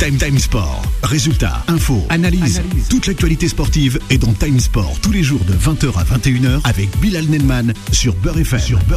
Time Sport. Résultats, infos, analyse. Toute l'actualité sportive est dans Time Sport tous les jours de 20h à 21h avec Bilal Nelman sur Beurre FM.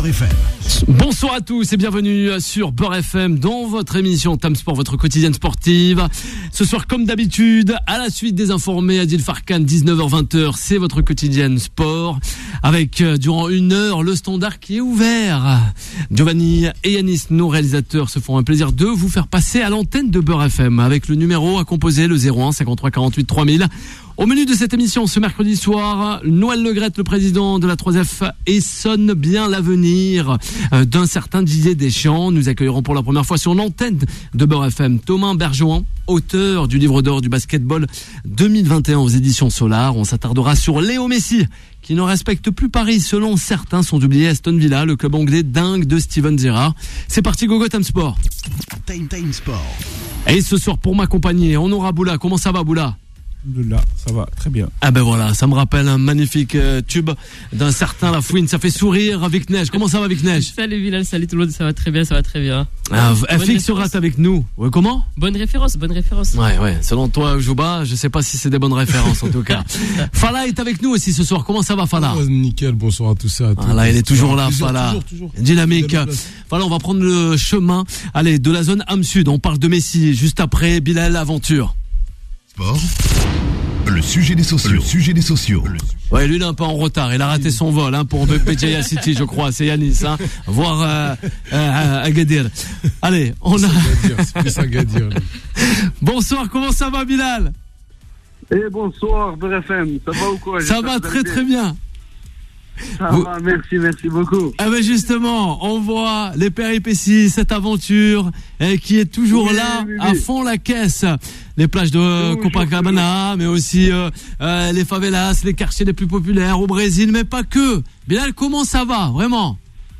Bonsoir à tous et bienvenue sur Beurre FM dans votre émission Time Sport, votre quotidienne sportive. Ce soir, comme d'habitude, à la suite des informés, Adil Farkan, 19h-20h, c'est votre quotidienne sport. Avec, durant 1 heure, le standard qui est ouvert. Giovanni et Yanis, nos réalisateurs, se font un plaisir de vous faire passer à l'antenne de Beurre FM avec le numéro à composer, le 01 53 48 3000. Au menu de cette émission, ce mercredi soir, Noël Le Graët, le président de la 3F, sonne bien l'avenir d'un certain Didier Deschamps. Nous accueillerons pour la première fois sur l'antenne de Beurre FM Thomas Bergeron, auteur du livre d'or du basketball 2021 aux éditions Solar. On s'attardera sur Léo Messi, qui ne respecte plus Paris selon certains, sont oubliés Aston Villa, le club anglais dingue de Steven Gerrard. C'est parti, gogo Time Sport. Time Sport. Et ce soir, pour m'accompagner, on aura Boula. Comment ça va, Boula? Là, ça va très bien. Ah ben voilà, ça me rappelle un magnifique tube d'un certain Lafouine, ça fait sourire avec Neige. Comment ça va avec Neige? Salut Bilal, salut tout le monde, ça va très bien, ça va très bien. FX sera avec nous. Ouais, comment? Bonne référence. Ouais, selon toi, Jouba, je sais pas si c'est des bonnes références en tout cas. Fala est avec nous aussi ce soir. Comment ça va, Fala? Nickel, bonsoir à tous. Là, il est toujours là, Fala. Toujours. Dynamique. Fala, on va prendre le chemin. Allez, de la zone Am Sud. On parle de Messi juste après Bilal Aventure. Sport. Le sujet des sociaux. Ouais, lui il est un peu en retard. Il a raté son vol pour Béjaïa City, je crois. C'est Yanis, voire Agadir. Allez, on a. C'est plus Agadir. Bonsoir, comment ça va, Bilal? Bonsoir, BRFM. Ça va ou quoi? Ça va très très bien. Ça va, merci beaucoup. Ah ben justement, on voit les péripéties, cette aventure qui est toujours là, à fond la caisse. Les plages de Copacabana, mais aussi les favelas, les quartiers les plus populaires au Brésil, mais pas que. Bilal, comment ça va, vraiment?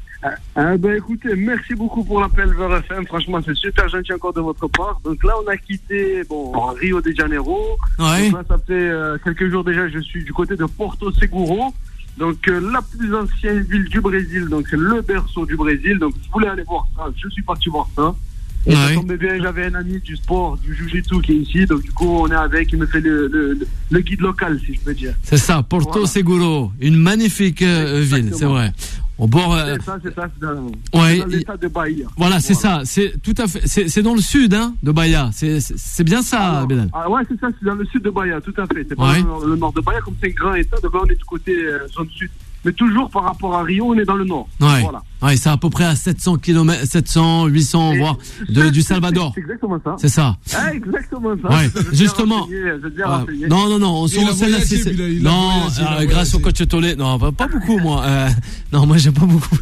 Écoutez, merci beaucoup pour l'appel vers FM. Franchement, c'est super gentil encore de votre part. Donc là, on a quitté Rio de Janeiro. Ouais. Donc là, ça fait quelques jours déjà, je suis du côté de Porto Seguro. Donc la plus ancienne ville du Brésil, donc c'est le berceau du Brésil. Donc je voulais aller voir ça, je suis parti voir ça. Et ça tombait bien, j'avais un ami du sport, du jiu-jitsu qui est ici, donc du coup on est avec, il me fait le guide local, si je peux dire. C'est ça, Porto Seguro, une magnifique ville, c'est vrai. Au bord. C'est dans l'état de Bahia. Voilà, c'est ça, c'est tout à fait, c'est dans le sud, de Bahia. C'est bien ça, Bilal. Ah ouais, c'est ça, c'est dans le sud de Bahia, tout à fait. C'est pas le nord de Bahia, comme c'est un grand état, donc là on est du côté zone sud. Mais toujours par rapport à Rio, on est dans le nord. Ouais. Voilà. Ouais, c'est à peu près à 700 km, 700, 800, voire du Salvador. C'est exactement ça. C'est ça. Exactement ça. Ouais, justement. Non, on se celle-là, non, grâce au coach Tolé. Non, pas beaucoup, moi. Non, moi, j'ai pas beaucoup.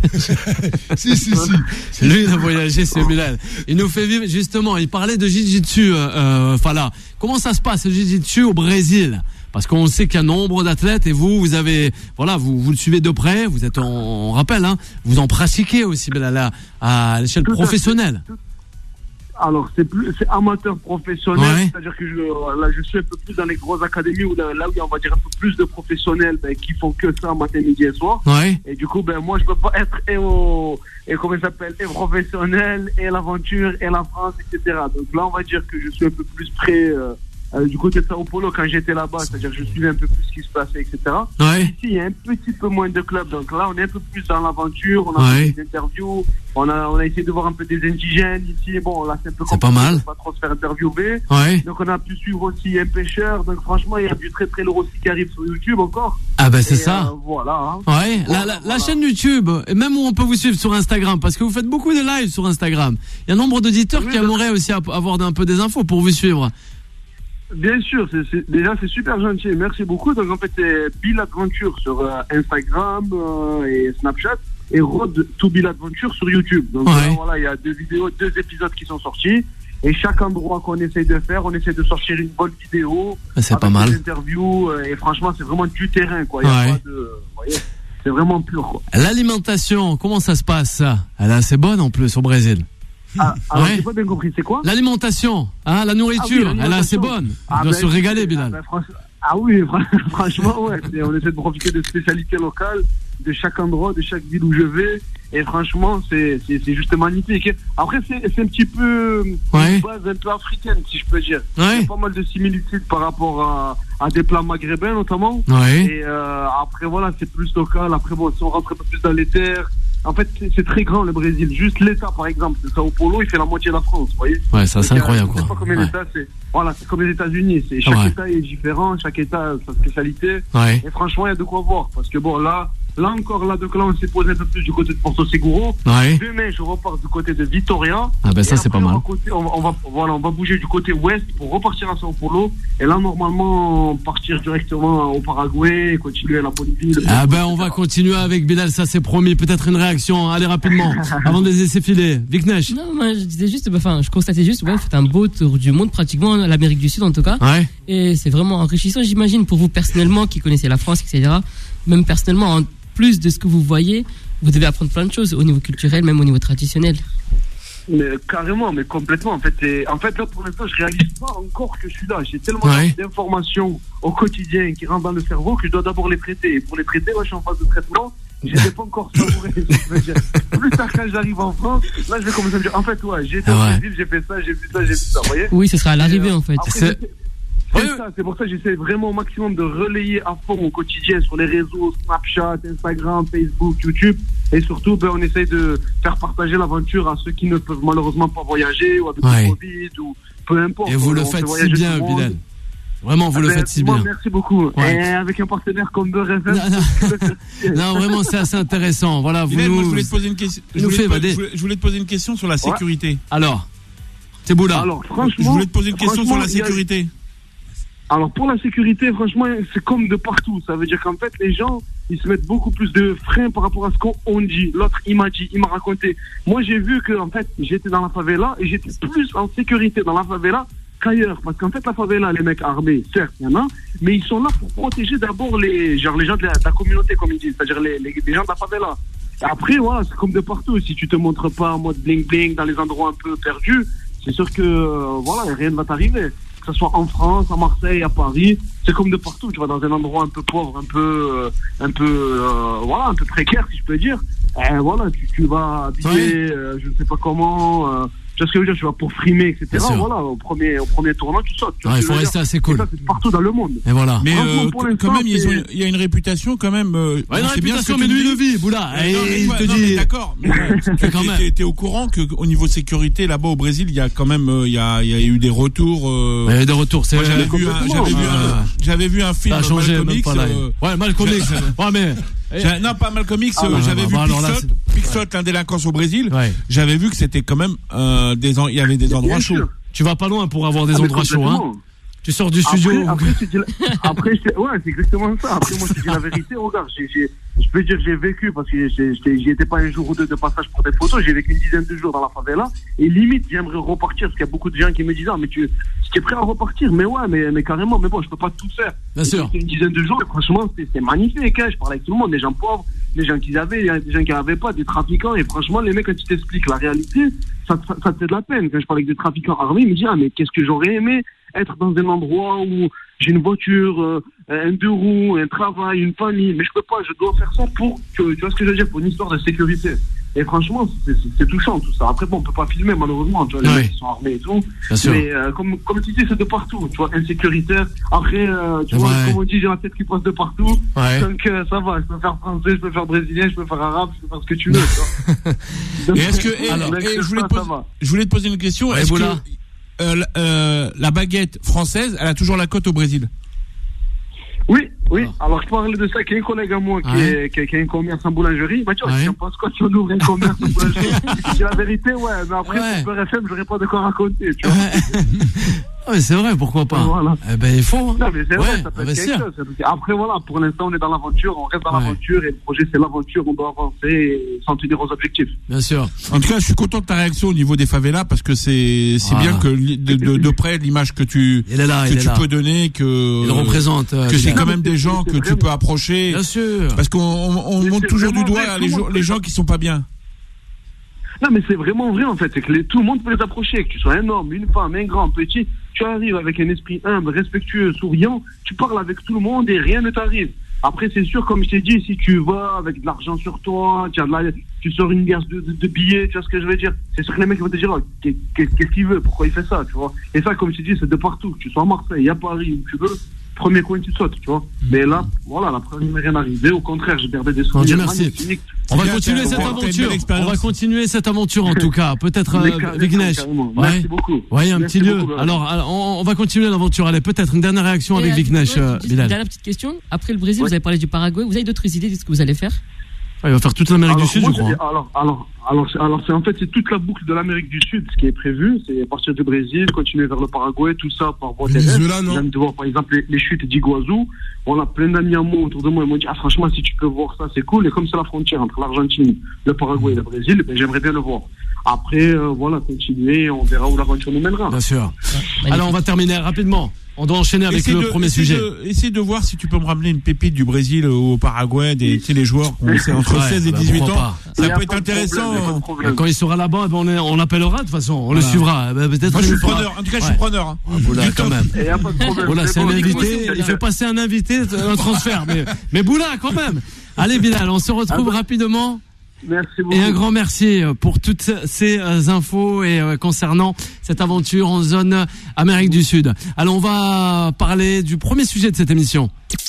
si. Lui, il a voyagé, c'est Bilal. Il nous fait vivre, justement, il parlait de jiu-jitsu, Fala. Comment ça se passe, le jiu-jitsu au Brésil? Parce qu'on sait qu'il y a nombre d'athlètes et vous avez, voilà, vous le suivez de près, vous êtes on rappelle, vous en pratiquez aussi à l'échelle professionnelle. Alors c'est amateur professionnel, c'est-à-dire que je suis un peu plus dans les grosses académies où là où on va dire un peu plus de professionnels qui font que ça matin, midi et soir. Ouais. Et du coup moi je peux pas être et professionnel et l'aventure et la France, etc. Donc là on va dire que je suis un peu plus près du côté de Sao Paulo quand j'étais là-bas, c'est-à-dire que je suivais un peu plus ce qui se passait, etc. Ouais. Ici, il y a un petit peu moins de clubs, donc là, on est un peu plus dans l'aventure, on a fait des interviews, on a essayé de voir un peu des indigènes ici, bon, là, c'est un peu compliqué, pas mal. On va pas trop se faire interviewer. Ouais. Donc, on a pu suivre aussi un pêcheur, donc franchement, il y a du très très lourd aussi qui arrive sur YouTube encore. Ah ben c'est ça. Voilà. Ouais, la chaîne YouTube, et même où on peut vous suivre sur Instagram, parce que vous faites beaucoup de lives sur Instagram. Il y a un nombre d'auditeurs qui aimeraient aussi avoir un peu des infos pour vous suivre. Bien sûr, c'est super gentil, merci beaucoup. Donc en fait c'est Bill Adventure sur Instagram et Snapchat et Road to Bill Adventure sur YouTube. Donc voilà, il y a 2 épisodes qui sont sortis et chaque endroit qu'on essaye de faire, on essaie de sortir une bonne vidéo. C'est pas mal. Des interviews et franchement c'est vraiment du terrain quoi. Il y a pas de, vous voyez, c'est vraiment pur quoi. L'alimentation, comment ça se passe ça? Elle est assez bonne en plus au Brésil. Alors j'ai pas bien compris, c'est quoi? L'alimentation, la nourriture, elle est assez bonne. On doit se régaler, Bilal. Franchement, ouais. On essaie de profiter des spécialités locales de chaque endroit, de chaque ville où je vais. Et franchement, c'est juste magnifique. Après, c'est un petit peu une base un peu africaine, si je peux dire. Il y a pas mal de similitudes par rapport à des plats maghrébins, notamment. Et après, voilà, c'est plus local. Après, bon, si on rentre un peu plus dans les terres, en fait, c'est très grand, le Brésil. Juste l'État, par exemple, de Sao Paulo, il fait la moitié de la France, vous voyez. Ouais, ça, c'est incroyable, quoi. C'est pas comme les États, c'est comme les États-Unis. Chaque État est différent, chaque État a sa spécialité. Et franchement, il y a de quoi voir. Parce que bon, là encore, donc là, on s'est posé un peu plus du côté de Porto Seguro. Demain, je repars du côté de Vitória. Ah, ben ça, c'est pas mal. On va bouger du côté ouest pour repartir à Sao Paulo. Et là, normalement, partir directement au Paraguay et continuer à la Bolivie. Ah, ben, on va continuer avec Bilal, ça, c'est promis. Peut-être une réaction. Allez, rapidement, avant de les laisser filer. Viknesh. Non, moi, je disais juste, je constatais juste, vous faites un beau tour du monde, pratiquement, l'Amérique du Sud, en tout cas. Et c'est vraiment enrichissant, j'imagine, pour vous personnellement, qui connaissez la France, etc. Même personnellement, en plus de ce que vous voyez, vous devez apprendre plein de choses au niveau culturel, même au niveau traditionnel. Mais carrément, mais complètement. En fait, là, pour l'instant, je réalise pas encore que je suis là. J'ai tellement d'informations au quotidien qui rentrent dans le cerveau que je dois d'abord les traiter. Et pour les traiter, moi, je suis en phase de traitement. Je n'ai pas encore savouré. Plus tard, quand j'arrive en France, là, je vais commencer à me dire, en fait, j'ai été au Brésil, j'ai fait ça, j'ai vu ça, vous voyez. Oui, ce sera à l'arrivée, en fait. C'est pour ça que j'essaie vraiment au maximum de relayer à fond au quotidien sur les réseaux Snapchat, Instagram, Facebook, YouTube. Et surtout, on essaie de faire partager l'aventure à ceux qui ne peuvent malheureusement pas voyager ou avec le Covid ou peu importe. Et vous le faites si bien, Bilal. Vraiment, vous le faites si bien. Merci beaucoup. Et avec un partenaire comme Beurre FM. Non, vraiment, c'est assez intéressant. Voilà, Bilal, moi, je voulais te poser une question. Je voulais te poser une question sur la sécurité. Alors, c'est Boula. Alors, franchement. Je voulais te poser une question sur la sécurité. Alors pour la sécurité, franchement, c'est comme de partout. Ça veut dire qu'en fait, les gens, ils se mettent beaucoup plus de freins par rapport à ce qu'on dit. L'autre, il m'a raconté. Moi, j'ai vu que, en fait, j'étais dans la favela et j'étais plus en sécurité dans la favela qu'ailleurs. Parce qu'en fait, la favela, les mecs armés, certes, il y en a, mais ils sont là pour protéger d'abord les gens de la communauté, comme ils disent. C'est-à-dire les gens de la favela. Et après, voilà, c'est comme de partout. Si tu te montres pas en mode bling-bling dans les endroits un peu perdus, c'est sûr que, voilà, rien ne va t'arriver. Que ce soit en France, à Marseille, à Paris, c'est comme de partout. Tu vas dans un endroit un peu pauvre, un peu précaire, si je peux dire. Et voilà, tu vas habiter, je ne sais pas comment. Tu vois ce que je veux dire, tu vas pour frimer, etc. Voilà, au premier tournant, tu sautes. Il faut rester assez cool. Et ça, c'est partout dans le monde. Et voilà. Mais quand même, il y a une réputation quand même. Une réputation, mais lui, il le vit, Boula. Il te dit. D'accord. T'es au courant qu'au niveau sécurité, là-bas au Brésil, il y a quand même, il y a eu des retours. Il y a eu des retours. Moi, j'avais vu un film Malcolm X. Malcolm X. Ouais, mais. Non, pas Malcolm X. J'avais vu Pixot, la délinquance au Brésil. J'avais vu que c'était quand même il y avait des endroits chauds. Tu vas pas loin pour avoir des endroits chauds, hein. Tu sors du studio. Après, c'est exactement ça. Après, moi, je te dis la vérité. Regarde, je peux dire que j'ai vécu, parce que j'y étais pas un jour ou deux de passage pour des photos. J'ai vécu une dizaine de jours dans la favela. Et limite, j'aimerais repartir, parce qu'il y a beaucoup de gens qui me disent, mais tu es prêt à repartir. Mais ouais, mais carrément. Mais bon, je peux pas tout faire. Bien sûr. Une dizaine de jours, et franchement, c'est magnifique. Hein. Je parlais avec tout le monde, des gens pauvres, des gens qui avaient, des gens qui n'avaient pas, des trafiquants. Et franchement, les mecs, quand tu t'expliques la réalité, ça te fait de la peine. Quand je parlais avec des trafiquants armés, ils me disent, mais qu'est-ce que j'aurais aimé être dans un endroit où j'ai une voiture, un deux roues, un travail, une famille, mais je peux pas, je dois faire ça pour que, tu vois ce que je veux dire, pour une histoire de sécurité. Et franchement, c'est touchant tout ça. Après, bon, on peut pas filmer malheureusement, tu vois, les mecs qui sont armés et tout. Mais comme tu dis, c'est de partout, tu vois, insécuritaire. Après, tu vois, comme on dit, j'ai la tête qui passe de partout. Donc ça va, je peux faire français, je peux faire brésilien, je peux faire arabe, je peux faire ce que tu veux. Tu vois. Et est-ce que, je voulais te poser une question. Est-ce que la baguette française, elle a toujours la cote au Brésil? Oui. Alors je parlais de ça avec un collègue à moi qui a un commerce en boulangerie. Bah tu vois, je pense quoi si on ouvre un commerce en boulangerie. C'est la vérité, mais après pour BFM, j'aurais pas de quoi raconter, tu vois. Ouais, c'est vrai, pourquoi pas. Voilà. Eh ben, il faut. Non, mais c'est vrai, ça peut être quelque chose. Après, voilà, pour l'instant, on est dans l'aventure, on reste dans l'aventure, et le projet, c'est l'aventure, on doit avancer et s'en tenir aux objectifs. Bien sûr. En tout cas, je suis content de ta réaction au niveau des favelas, parce que c'est bien que de près, l'image que tu peux donner, que. Il représente. Que c'est quand même des gens que tu peux approcher. Bien sûr. Parce qu'on monte toujours du doigt les gens qui sont pas bien. Non, mais c'est vraiment vrai, en fait. C'est que tout le monde peut les approcher. Que tu sois un homme, une femme, un grand, petit. Tu arrives avec un esprit humble, respectueux, souriant. Tu parles avec tout le monde et rien ne t'arrive. Après, c'est sûr, comme je t'ai dit, si tu vas avec de l'argent sur toi, tu tu sors une guerre de billets, tu vois ce que je veux dire? C'est sûr que les mecs vont te dire, qu'est-ce qu'il veut, pourquoi il fait ça, tu vois? Et ça, comme tu dis, c'est de partout, que tu sois à Marseille, à Paris, où tu veux, premier coin tu sautes, tu vois. Mais là, voilà, la première n'est rien arrivé, au contraire, j'ai gardé des souvenirs. Merci. On va continuer cette aventure. On va continuer cette aventure en tout cas. Peut-être Vignesh. Merci beaucoup. Ouais, un petit lieu. Alors, on va continuer l'aventure. Allez, peut-être une dernière réaction avec Vignesh, Bilal. Dernière petite question. Après le Brésil, vous avez parlé du Paraguay. Vous avez d'autres idées de ce que vous allez faire? Il va faire toute l'Amérique du Sud, je crois. Alors c'est toute la boucle de l'Amérique du Sud, ce qui est prévu, c'est partir du Brésil, continuer vers le Paraguay, tout ça par voie terrestre. Je viens de voir par exemple les chutes d'Iguazu. On a plein d'amis à moi autour de moi, ils m'ont dit franchement si tu peux voir ça c'est cool. Et comme c'est la frontière entre l'Argentine, le Paraguay et le Brésil, j'aimerais bien le voir. Après voilà, continuer, on verra où l'aventure nous mènera. Bien sûr. Alors on va terminer rapidement. On doit enchaîner avec le premier sujet. Essaye de voir si tu peux me ramener une pépite du Brésil au Paraguay, tu sais, les joueurs entre 16 et 18 ans. Ça peut être intéressant. Quand il sera là-bas, on l'appellera de toute façon. On le suivra. Peut-être. Moi, je suis preneur. En tout cas, je suis preneur. Boula, quand même. Boula, c'est un invité. Il fait passer un invité, un transfert. Mais Boula, quand même. Allez, Bilal, on se retrouve rapidement. Merci beaucoup. Et un grand merci pour toutes ces infos et concernant cette aventure en zone Amérique du Sud. Alors on va parler du premier sujet de cette émission.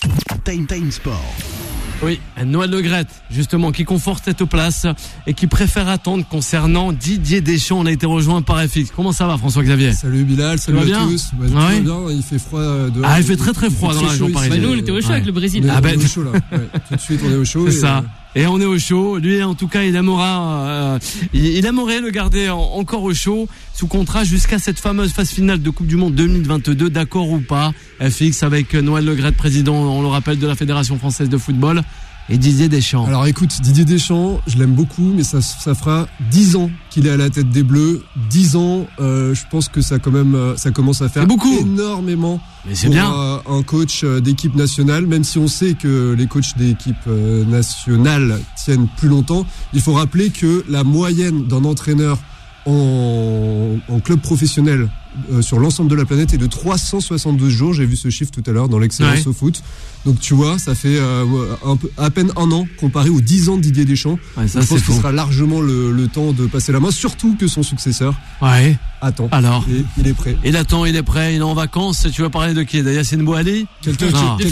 Time Sport. Oui, Noël Le Graët, justement, qui conforte cette place et qui préfère attendre concernant Didier Deschamps. On a été rejoint par FX. Comment ça va, François-Xavier? Salut Bilal, salut à tous. Tout va bien, il fait froid dehors. Il fait très froid dans la région parisienne. Nous, on était au chaud avec le Brésil. On est au chaud là. Tout de suite, on est au chaud. C'est ça. Et on est au chaud. Lui, en tout cas, il aimerait le garder encore au chaud, sous contrat jusqu'à cette fameuse phase finale de Coupe du Monde 2022. D'accord ou pas? FX avec Noël Le Graët, président, on le rappelle, de la Fédération Française de Football. Et Didier Deschamps. Alors écoute, Didier Deschamps, je l'aime beaucoup, mais ça fera 10 ans qu'il est à la tête des Bleus. 10 ans, je pense que ça commence à faire énormément. Mais c'est bien. Un coach d'équipe nationale, même si on sait que les coachs d'équipe nationale tiennent plus longtemps. Il faut rappeler que la moyenne d'un entraîneur en club professionnel sur l'ensemble de la planète est de 372 jours. J'ai vu ce chiffre tout à l'heure dans l'excellence au foot. Donc tu vois, ça fait à peine un an comparé aux 10 ans de Didier Deschamps. Ouais, ça, je pense qu'il sera largement le temps de passer la main, surtout que son successeur attend. Alors, et il est prêt. Il attend, il est prêt, il est en vacances. Tu vas parler de qui? D'Yacine Bouali? Quelqu'un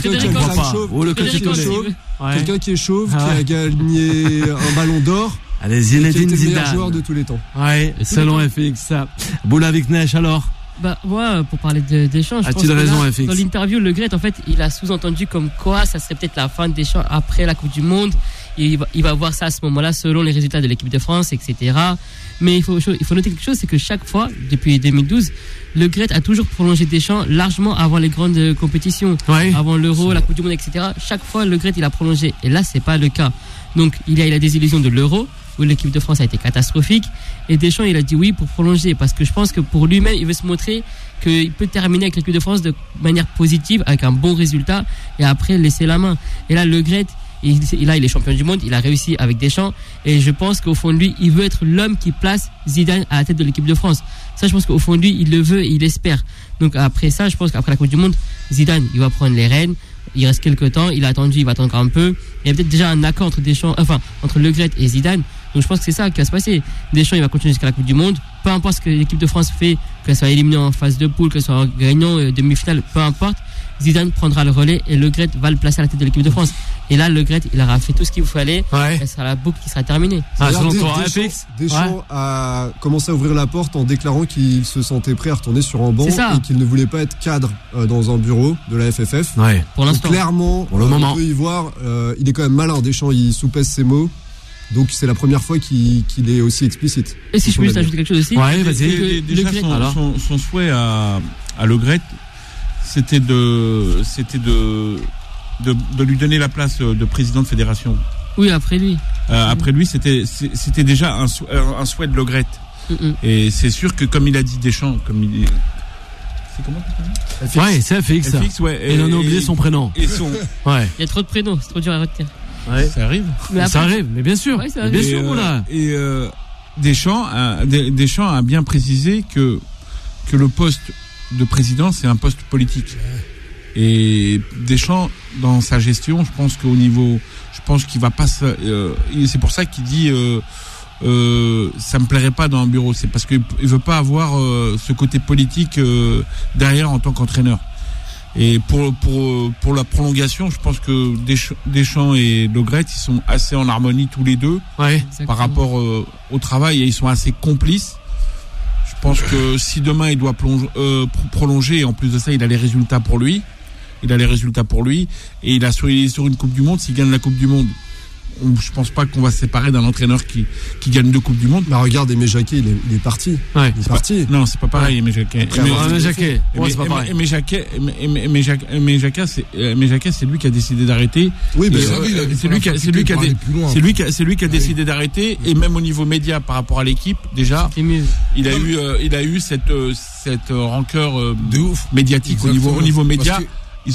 qui est chauve, qui a gagné un ballon d'or. Allez, Zinedine Zidane, le meilleur joueur de tous les temps. Ouais, selon FX. Boula Vignesh, alors? Pour parler de Deschamps, je pense que dans l'interview, Le Graët, en fait, il a sous-entendu comme quoi ça serait peut-être la fin de Deschamps après la Coupe du Monde. Il va voir ça à ce moment-là, selon les résultats de l'équipe de France, etc. Mais il faut noter quelque chose, c'est que chaque fois, depuis 2012, Le Graët a toujours prolongé Deschamps largement avant les grandes compétitions, avant l'Euro, la Coupe du Monde, etc. Chaque fois, Le Graët, il a prolongé. Et là, c'est pas le cas. Donc, il y a la désillusion de l'Euro, où l'équipe de France a été catastrophique, et Deschamps il a dit oui pour prolonger, parce que je pense que pour lui-même il veut se montrer qu'il peut terminer avec l'équipe de France de manière positive, avec un bon résultat, et après laisser la main. Et là Le Graët, il est champion du monde, il a réussi avec Deschamps, et je pense qu'au fond de lui il veut être l'homme qui place Zidane à la tête de l'équipe de France. Ça, je pense qu'au fond de lui il le veut et il espère. Donc après ça, je pense qu'après la Coupe du Monde, Zidane il va prendre les rênes. Il reste quelques temps, il va attendre encore un peu. Il y a peut-être déjà un accord entre Le Graët et Zidane. Donc je pense que c'est ça qui va se passer. Deschamps il va continuer jusqu'à la Coupe du Monde. Peu importe ce que l'équipe de France fait, qu'elle soit éliminée en phase de poule, qu'elle soit gagnant demi-finale, peu importe. Zidane prendra le relais et Le Graët va le placer à la tête de l'équipe de France. Et là, Le Graët, il aura fait tout ce qu'il fallait. Et sera la boucle qui sera terminée. Deschamps a commencé à ouvrir la porte en déclarant qu'il se sentait prêt à retourner sur un banc et qu'il ne voulait pas être cadre dans un bureau de la FFF. Pour l'instant. Donc, clairement, on peut y voir, il est quand même malin. Deschamps, il soupèse ses mots. Donc c'est la première fois qu'il est aussi explicite. Et si je peux juste ajouter quelque chose aussi. Vas-y. Déjà son souhait à Le Graët, c'était de lui donner la place de président de fédération. Oui, après lui. Après lui, c'était déjà un souhait de Le Graët. Et c'est sûr que comme il a dit Deschamps, c'est comment tu dis? C'est FX. Et on a oublié son prénom. Il y a trop de prénoms, c'est trop dur à retenir. Ça arrive. Ça arrive, mais bien sûr. Bien sûr, là. Et Deschamps a bien précisé que le poste de président, c'est un poste politique. Et Deschamps, dans sa gestion, je pense qu'il va pas. C'est pour ça qu'il dit ça me plairait pas dans un bureau. C'est parce qu'il veut pas avoir ce côté politique derrière en tant qu'entraîneur. Et pour la prolongation, je pense que Deschamps et Le Gret, ils sont assez en harmonie tous les deux par rapport au travail, et ils sont assez complices. Je pense que si demain il doit prolonger, et en plus de ça, il a les résultats pour lui. Et il est sur une Coupe du Monde. S'il gagne la Coupe du Monde, je pense pas qu'on va se séparer d'un entraîneur qui gagne 2 Coupes du Monde. Bah regarde, Aimé Jacquet, il est parti. Ouais. Il est parti. Non, c'est pas pareil, Aimé Jacquet. Aimé Jacquet, c'est pas pareil. Aimé Jacquet, c'est lui qui a décidé d'arrêter. Oui, mais c'est lui qui a décidé d'arrêter, et même au niveau média par rapport à l'équipe, déjà, il a eu cette rancœur de ouf médiatique au niveau média. Il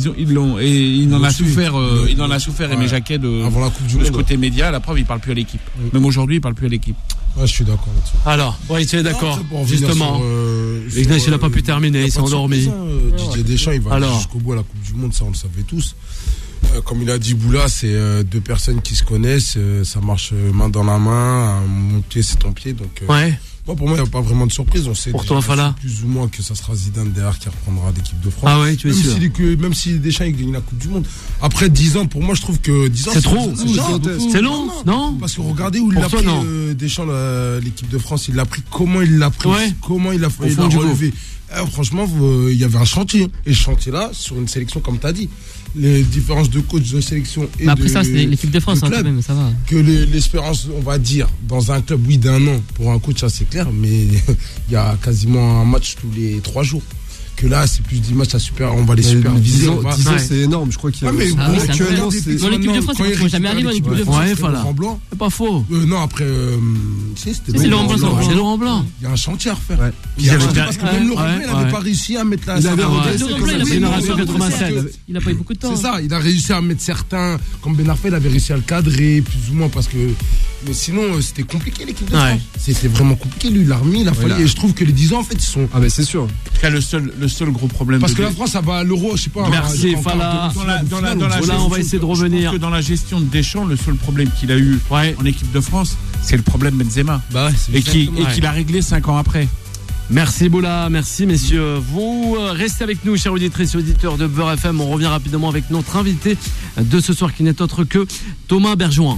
en a souffert, Aimé Jacquet avant la Coupe du Monde. Ce côté média, la preuve, il parle plus à l'équipe. Oui. Même aujourd'hui, il parle plus à l'équipe. Ouais, je suis d'accord là-dessus. Alors, tu es d'accord, justement. Ignace, il n'a pas pu terminer, il s'est endormi. Didier Deschamps, il va jusqu'au bout à la Coupe du Monde, ça on le savait tous. Comme il a dit Boula, c'est 2 personnes qui se connaissent, ça marche main dans la main, mon pied c'est ton pied, donc. Pour moi, il n'y a pas vraiment de surprise. On sait plus ou moins que ça sera Zidane derrière qui reprendra l'équipe de France. Ah ouais, tu es sûr. Même si Deschamps il gagne la Coupe du Monde. Après 10 ans, pour moi, je trouve que 10 ans, c'est trop. C'est long, non? Parce que regardez où il a pris Deschamps, l'équipe de France. Il l'a pris, comment il l'a pris, comment il a relevé. Franchement, il y avait un chantier. Et ce chantier-là, sur une sélection, comme tu as dit, les différences de coach de sélection et après ça, c'est l'équipe de France, club, quand même, ça va. Que l'espérance, on va dire, dans un club, d'un an, pour un coach, ça c'est clair, mais il y a quasiment un match tous les 3 jours. Que là, c'est plus 10 matchs on va les superviser. 10 ans, c'est énorme, je crois qu'il y a. Actuellement, c'est. Dans l'équipe de France, il ne faut jamais arriver en équipe de France. C'est pas faux. Non, après. C'est Laurent Blanc. C'est Laurent Blanc. Il y a un chantier à refaire. Parce que même Laurent Blanc, il n'avait pas réussi à mettre la. Il avait Génération 87. Il n'a pas eu beaucoup de temps. C'est ça, il a réussi à mettre certains. Comme Ben Arfa, il avait réussi à le cadrer, plus ou moins, parce que. Mais sinon, c'était compliqué l'équipe de France. C'était vraiment compliqué. Lui, il l'a remis, il a fallu. Et je trouve que les 10 ans, en fait, ils sont. Ah, mais c'est sûr. Le seul gros problème. Parce que la France, ça va à l'Euro, je sais pas. Merci, Fala. On va essayer de revenir. Je pense que dans la gestion de Deschamps, le seul problème qu'il a eu en équipe de France, c'est le problème Benzema. Et qu'il a réglé 5 ans après. Merci Boula, merci messieurs. Vous restez avec nous, chers auditrices et auditeurs de Beurre FM. On revient rapidement avec notre invité de ce soir qui n'est autre que Thomas Bergeron.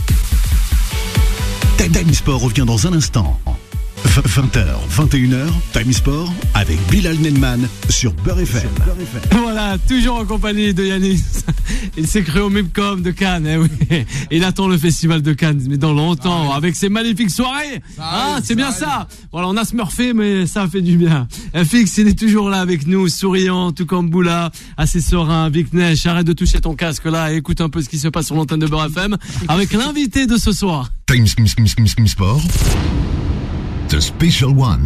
Time Sport revient dans un instant. 20h, 21h, Time Sport avec Bilal Nenman sur Beurre FM. Voilà, toujours en compagnie de Yanis. Il s'est créé au Mipcom de Cannes. Il attend le festival de Cannes, mais dans longtemps, avec ses magnifiques soirées. C'est bien ça. Voilà, on a smurfé, mais ça fait du bien. Fix, il est toujours là avec nous, souriant, tout comme Boula, assez serein. Vic Neige, arrête de toucher ton casque là et écoute un peu ce qui se passe sur l'antenne de Beurre FM avec l'invité de ce soir. Time Sport. The Special One.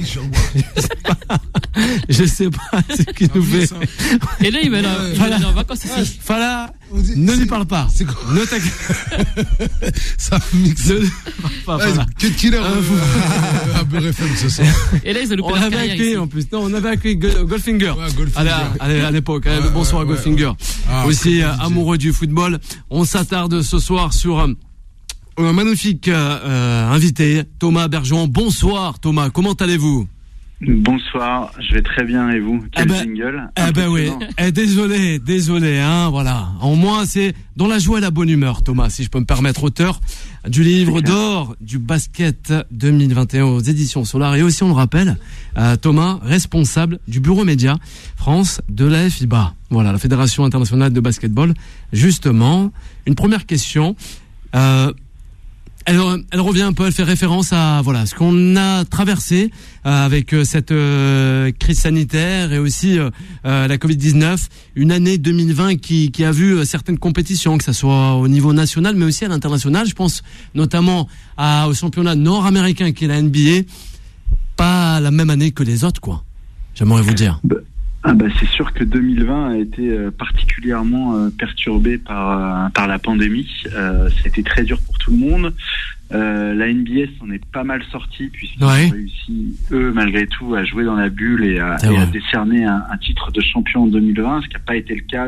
Je sais pas ce qu'il nous fait. Et là, il va en vacances ici. Fala, ne lui parle pas. C'est quoi? Ne t'inquiète. Ça mixe. Ne parle pas. Quel killer à Beurre FM ce soir. Et là, ils ont on avait accueilli en plus. Non, on avait accueilli Goldfinger. À l'époque. Bonsoir à Goldfinger. Aussi amoureux du football. On s'attarde ce soir sur un magnifique invité, Thomas Bergeron. Bonsoir Thomas, comment allez-vous? Bonsoir, je vais très bien et vous? Quel jingle? Oui. Désolé, hein, voilà. Au moins c'est dans la joie et la bonne humeur, Thomas, si je peux me permettre, auteur du livre d'or du basket 2021 aux éditions Solar, et aussi on le rappelle, Thomas, responsable du bureau média France de la FIBA. Voilà, la Fédération internationale de basketball. Justement, une première question. Elle revient un peu, elle fait référence à ce qu'on a traversé avec cette crise sanitaire et aussi la Covid-19, une année 2020 qui a vu certaines compétitions, que ça soit au niveau national mais aussi à l'international. Je pense notamment au championnat nord-américain qui est la NBA, pas la même année que les autres, quoi. J'aimerais vous dire. C'est sûr que 2020 a été particulièrement perturbé par la pandémie. C'était très dur pour tout le monde. La NBA s'en est pas mal sortie puisqu'ils ont réussi, eux, malgré tout, à jouer dans la bulle et à décerner un titre de champion en 2020, ce qui n'a pas été le cas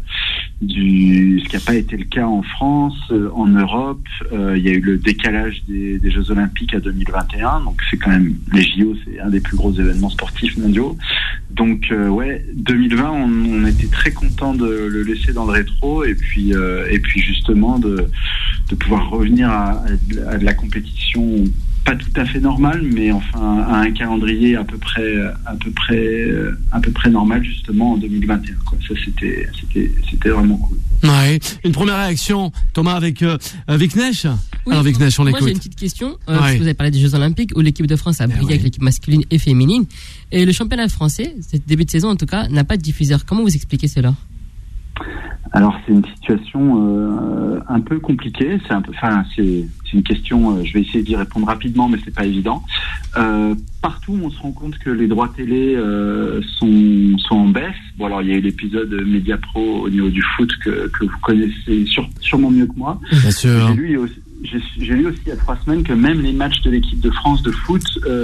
en France, en Europe. Il y a eu le décalage des Jeux Olympiques à 2021, donc c'est quand même, les JO, c'est un des plus gros événements sportifs mondiaux. Donc 2020, on était très content de le laisser dans le rétro et puis justement de pouvoir revenir à de la compétition pas tout à fait normale, mais enfin à un calendrier à peu près normal justement en 2021. Quoi. Ça c'était vraiment cool. Ouais. Une première réaction, Thomas, avec Neige. Oui, alors avec Neige, on l'écoute. Moi j'ai une petite question. Parce que vous avez parlé des Jeux Olympiques où l'équipe de France a brillé avec l'équipe masculine et féminine, et le championnat français, ce début de saison en tout cas, n'a pas de diffuseur. Comment vous expliquez cela? Alors c'est une situation un peu compliquée. C'est une question. Je vais essayer d'y répondre rapidement, mais c'est pas évident. Partout, on se rend compte que les droits télé sont en baisse. Bon, alors il y a eu l'épisode Mediapro au niveau du foot que vous connaissez sûrement mieux que moi. Bien sûr. J'ai lu aussi il y a 3 semaines que même les matchs de l'équipe de France de foot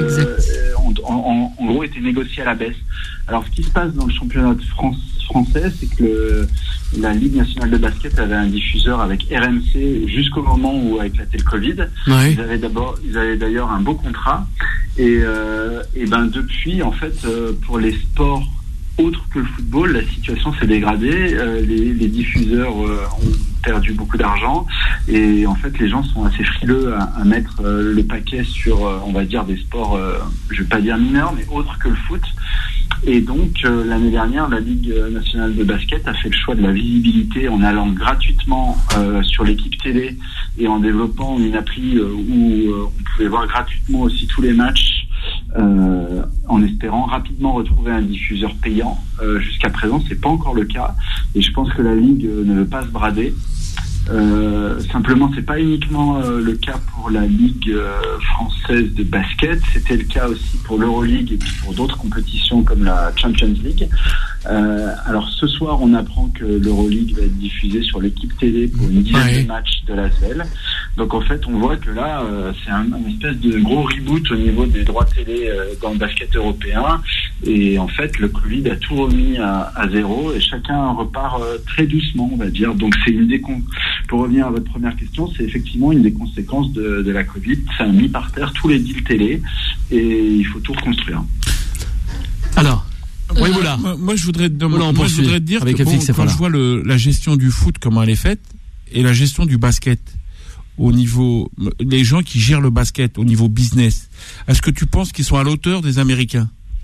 en gros étaient négociés à la baisse. Alors ce qui se passe dans le championnat de France français, c'est que la Ligue nationale de basket avait un diffuseur avec RMC jusqu'au moment où a éclaté le Covid. Ouais. Ils avaient d'ailleurs un beau contrat et depuis en fait pour les sports autres que le football, la situation s'est dégradée. Les diffuseurs ont perdu beaucoup d'argent et en fait les gens sont assez frileux à mettre le paquet sur on va dire des sports je vais pas dire mineurs mais autres que le foot. Et donc l'année dernière, la Ligue nationale de basket a fait le choix de la visibilité en allant gratuitement sur l'équipe télé et en développant une appli où on pouvait voir gratuitement aussi tous les matchs en espérant rapidement retrouver un diffuseur payant. Jusqu'à présent, c'est pas encore le cas et je pense que la Ligue ne veut pas se brader. Simplement, c'est pas uniquement le cas pour la Ligue française de basket, c'était le cas aussi pour l'Euroleague et puis pour d'autres compétitions comme la Champions League. Alors ce soir, on apprend que l'Euroleague va être diffusée sur l'équipe télé pour une dizaine de matchs de l'ASVEL. Donc en fait, on voit que là, c'est un espèce de gros reboot au niveau des droits télé dans le basket européen. Et en fait, le Covid a tout remis à zéro et chacun repart très doucement, on va dire. Donc c'est pour revenir à votre première question, c'est effectivement une des conséquences de la Covid. Ça a mis par terre tous les deals télé et il faut tout reconstruire. Alors, voilà. Moi, je voudrais te dire que quand je vois la gestion du foot, comment elle est faite, et la gestion du basket, au niveau, les gens qui gèrent le basket au niveau business, est-ce que tu penses qu'ils sont à l'auteur des Américains?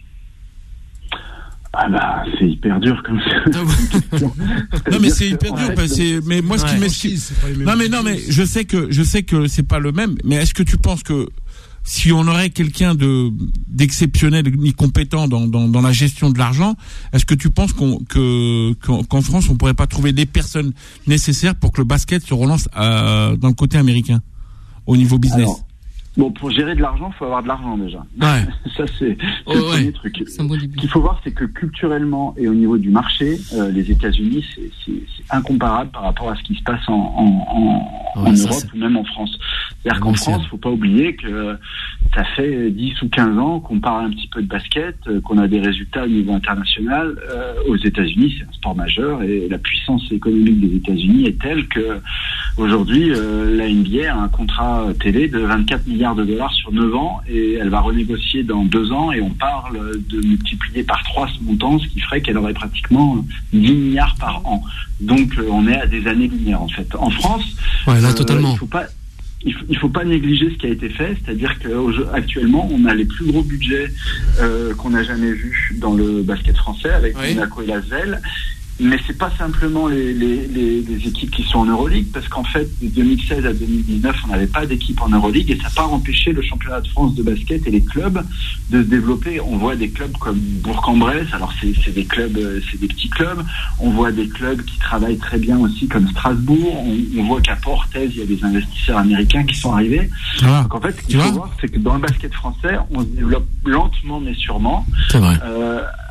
C'est hyper dur comme ça. Non mais c'est hyper dur mais moi ce qui m'excite non mais je sais que c'est pas le même, mais est-ce que tu penses que si on aurait quelqu'un d'exceptionnel et compétent dans la gestion de l'argent, est-ce que tu penses qu'en France on pourrait pas trouver les personnes nécessaires pour que le basket se relance dans le côté américain au niveau business? Alors, bon, pour gérer de l'argent, il faut avoir de l'argent déjà. Ouais. Ça, c'est le premier truc. Ce qu'il faut voir, c'est que culturellement et au niveau du marché, les États-Unis, c'est incomparable par rapport à ce qui se passe en Europe ou même en France. C'est-à-dire qu'en France, il ne faut pas oublier que ça fait 10 ou 15 ans qu'on parle un petit peu de basket, qu'on a des résultats au niveau international. Aux États-Unis, c'est un sport majeur et la puissance économique des États-Unis est telle que aujourd'hui, la NBA a un contrat télé de 24 milliards de dollars sur 9 ans et elle va renégocier dans 2 ans et on parle de multiplier par 3 ce montant, ce qui ferait qu'elle aurait pratiquement 10 milliards par an. Donc on est à des années-lumière en fait. En France, totalement. Il faut pas négliger ce qui a été fait, c'est-à-dire qu'actuellement on a les plus gros budgets qu'on a jamais vus dans le basket français avec Monaco et l'ASVEL. Mais c'est pas simplement les équipes qui sont en Euroleague, parce qu'en fait, de 2016 à 2019, on n'avait pas d'équipe en Euroleague et ça n'a pas empêché le championnat de France de basket et les clubs de se développer. On voit des clubs comme Bourg-en-Bresse, alors c'est des clubs, c'est des petits clubs. On voit des clubs qui travaillent très bien aussi comme Strasbourg. On voit qu'à Port-Thèse, il y a des investisseurs américains qui sont arrivés. Donc en fait, ce qu'il faut voir, c'est que dans le basket français, on se développe lentement mais sûrement. C'est vrai.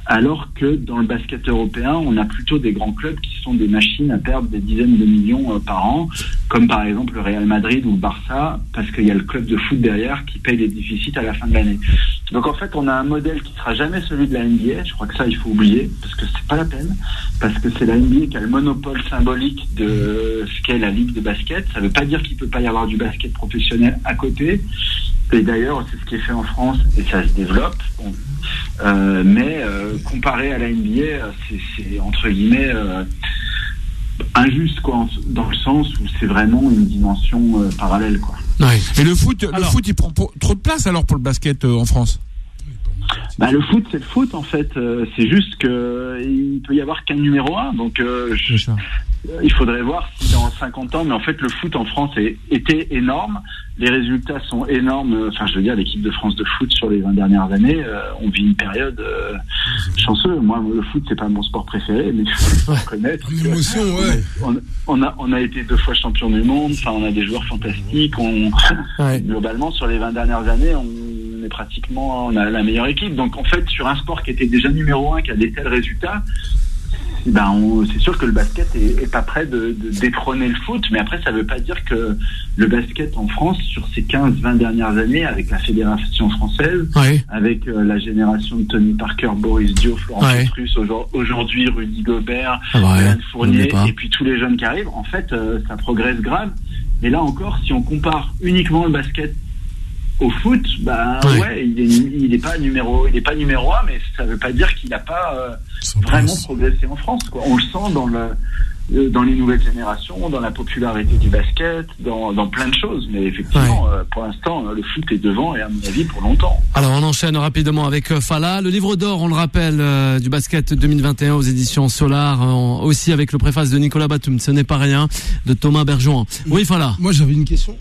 alors que dans le basket européen, on a plutôt des grands clubs qui sont des machines à perdre des dizaines de millions par an, comme par exemple le Real Madrid ou le Barça, parce qu'il y a le club de foot derrière qui paye les déficits à la fin de l'année. Donc en fait, on a un modèle qui sera jamais celui de la NBA. Je crois que ça, il faut oublier, parce que c'est pas la peine, parce que c'est la NBA qui a le monopole symbolique de ce qu'est la ligue de basket. Ça veut pas dire qu'il peut pas y avoir du basket professionnel à côté. Et d'ailleurs, c'est ce qui est fait en France, et ça se développe. Bon. Mais comparé à la NBA, c'est entre guillemets injuste, quoi, dans le sens où c'est vraiment une dimension parallèle, quoi. Ouais. Et le foot, il prend trop de place alors pour le basket en France. Bah, le foot, c'est le foot en fait. C'est juste que il peut y avoir qu'un numéro 1. Donc il faudrait voir si dans 50 ans. Mais en fait, le foot en France était énorme. Les résultats sont énormes. Enfin, je veux dire, l'équipe de France de foot sur les 20 dernières années, on vit une période chanceuse. Moi, le foot, c'est pas mon sport préféré, mais il faut reconnaître. L'émotion, ouais. On a été 2 fois champion du monde. Enfin, on a des joueurs fantastiques. Globalement, sur les 20 dernières années, on a la meilleure équipe. Donc en fait, sur un sport qui était déjà numéro 1, qui a des tels résultats, c'est sûr que le basket est pas prêt de détrôner le foot. Mais après, ça veut pas dire que le basket en France, sur ces 15-20 dernières années, avec la fédération française, avec la génération de Tony Parker, Boris Dio, Florent Petrus, aujourd'hui Rudy Gobert, Alain Fournier, et puis tous les jeunes qui arrivent, en fait, ça progresse grave. Et là encore, si on compare uniquement le basket au foot, il est pas numéro 1, mais ça veut pas dire qu'il n'a pas vraiment progressé en France, quoi. On le sent dans les nouvelles générations, dans la popularité du basket, dans plein de choses. Mais effectivement, pour l'instant, le foot est devant, et à mon avis, pour longtemps. Alors, on enchaîne rapidement avec Fala. Le livre d'or, on le rappelle, du basket 2021 aux éditions Solar, aussi avec le préface de Nicolas Batum, ce n'est pas rien, de Thomas Bergeron. Oui, Fala. Moi, j'avais une question.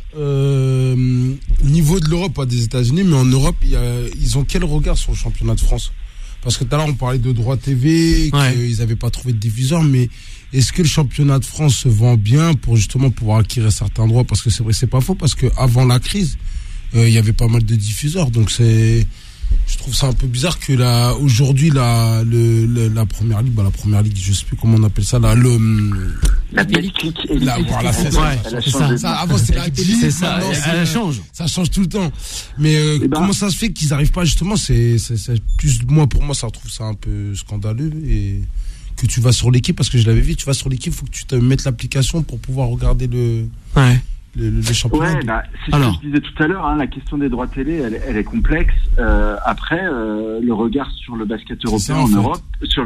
Niveau de l'Europe, pas des États-Unis, mais en Europe, ils ont quel regard sur le championnat de France? Parce que tout à l'heure, on parlait de droits TV, qu'ils n'avaient pas trouvé de diffuseur, mais est-ce que le championnat de France se vend bien pour justement pouvoir acquérir certains droits? Parce que c'est vrai, c'est pas faux, parce que avant la crise, il y avait pas mal de diffuseurs. Donc je trouve ça un peu bizarre que aujourd'hui la première ligue, je sais plus comment on appelle ça, la Betclic, voilà, c'est ça. Avant c'était la Betclic, c'est ça. Elle change. Ça change tout le temps. Mais comment ça se fait qu'ils n'arrivent pas justement? C'est plus, pour moi, ça trouve ça un peu scandaleux. Et que tu vas sur l'équipe, parce que je l'avais vu, tu vas sur l'équipe, faut que tu te mettes l'application pour pouvoir regarder le championnat. C'est ce que je disais tout à l'heure, la question des droits télé, elle est complexe. Après, le regard sur le basket européen en Europe,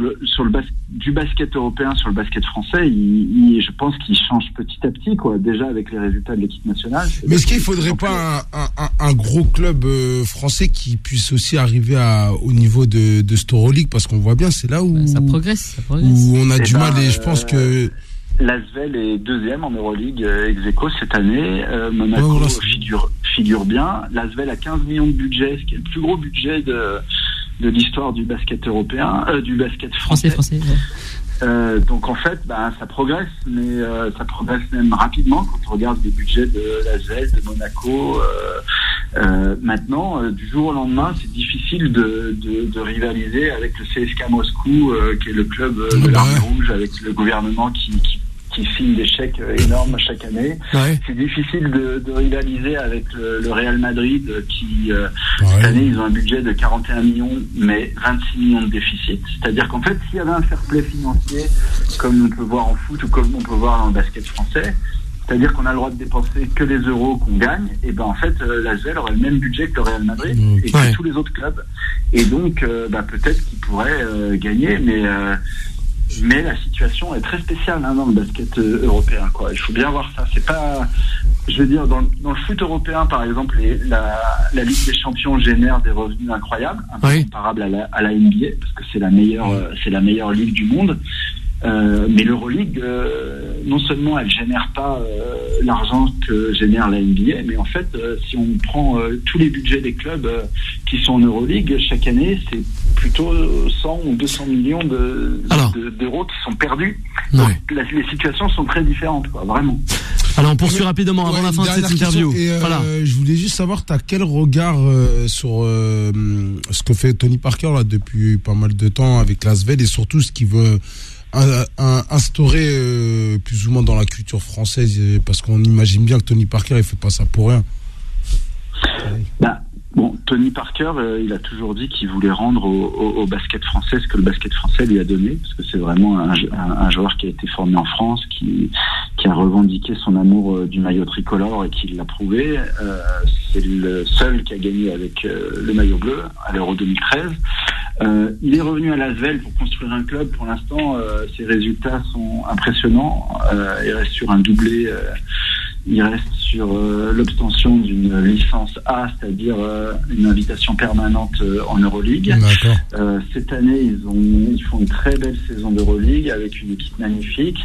du basket européen sur le basket français, je pense qu'il change petit à petit, quoi. Déjà avec les résultats de l'équipe nationale. Mais est-ce qu'il faudrait pas un gros club français qui puisse aussi arriver au niveau de cette Euroleague, parce qu'on voit bien, c'est là où ça progresse. Où on a du mal, et je pense que l'Asvel est 2e en Euroleague ex-aequo cette année. Monaco figure bien. L'Asvel a 15 millions de budget, ce qui est le plus gros budget de l'histoire du basket européen, du basket français. Donc en fait, ça progresse, mais ça progresse même rapidement quand on regarde les budgets de l'Asvel, de Monaco. Maintenant, du jour au lendemain, c'est difficile de rivaliser avec le CSKA Moscou, qui est le club de l'armée rouge, avec le gouvernement qui signe des chèques énormes chaque année. C'est difficile de rivaliser avec le Real Madrid, qui cette année ils ont un budget de 41 millions mais 26 millions de déficit. C'est-à-dire qu'en fait, s'il y avait un fair play financier comme on peut voir en foot ou comme on peut voir dans le basket français, c'est-à-dire qu'on a le droit de dépenser que les euros qu'on gagne, et en fait l'ASVEL aurait le même budget que le Real Madrid et que tous les autres clubs. Et donc peut-être qu'ils pourraient gagner, mais la situation est très spéciale dans le basket européen, quoi. Il faut bien voir ça. C'est pas, je veux dire, dans le foot européen, par exemple, la Ligue des Champions génère des revenus incroyables, un peu comparables à la NBA, parce que c'est la meilleure ligue du monde. Mais l'Euroleague, non seulement elle génère pas l'argent que génère la NBA, mais en fait, si on prend tous les budgets des clubs qui sont en Euroleague, chaque année, c'est plutôt 100 ou 200 millions d'euros qui sont perdus. Donc, les situations sont très différentes, quoi, vraiment. Alors on poursuit rapidement avant la fin de cette interview. Voilà. Je voulais juste savoir, t'as quel regard sur ce que fait Tony Parker là depuis pas mal de temps avec l'Asvel et surtout ce qu'il veut instaurer plus ou moins dans la culture française, parce qu'on imagine bien que Tony Parker il fait pas ça pour rien. Bon, Tony Parker, il a toujours dit qu'il voulait rendre au basket français ce que le basket français lui a donné, parce que c'est vraiment un joueur qui a été formé en France, qui a revendiqué son amour du maillot tricolore et qui l'a prouvé. C'est le seul qui a gagné avec le maillot bleu à l'Euro 2013. Il est revenu à l'Asvel pour construire un club. Pour l'instant, ses résultats sont impressionnants. Il reste sur un doublé. Il reste sur l'obtention d'une licence A, c'est-à-dire une invitation permanente en Euroleague. Cette année, ils font une très belle saison d'Euroleague avec une équipe magnifique.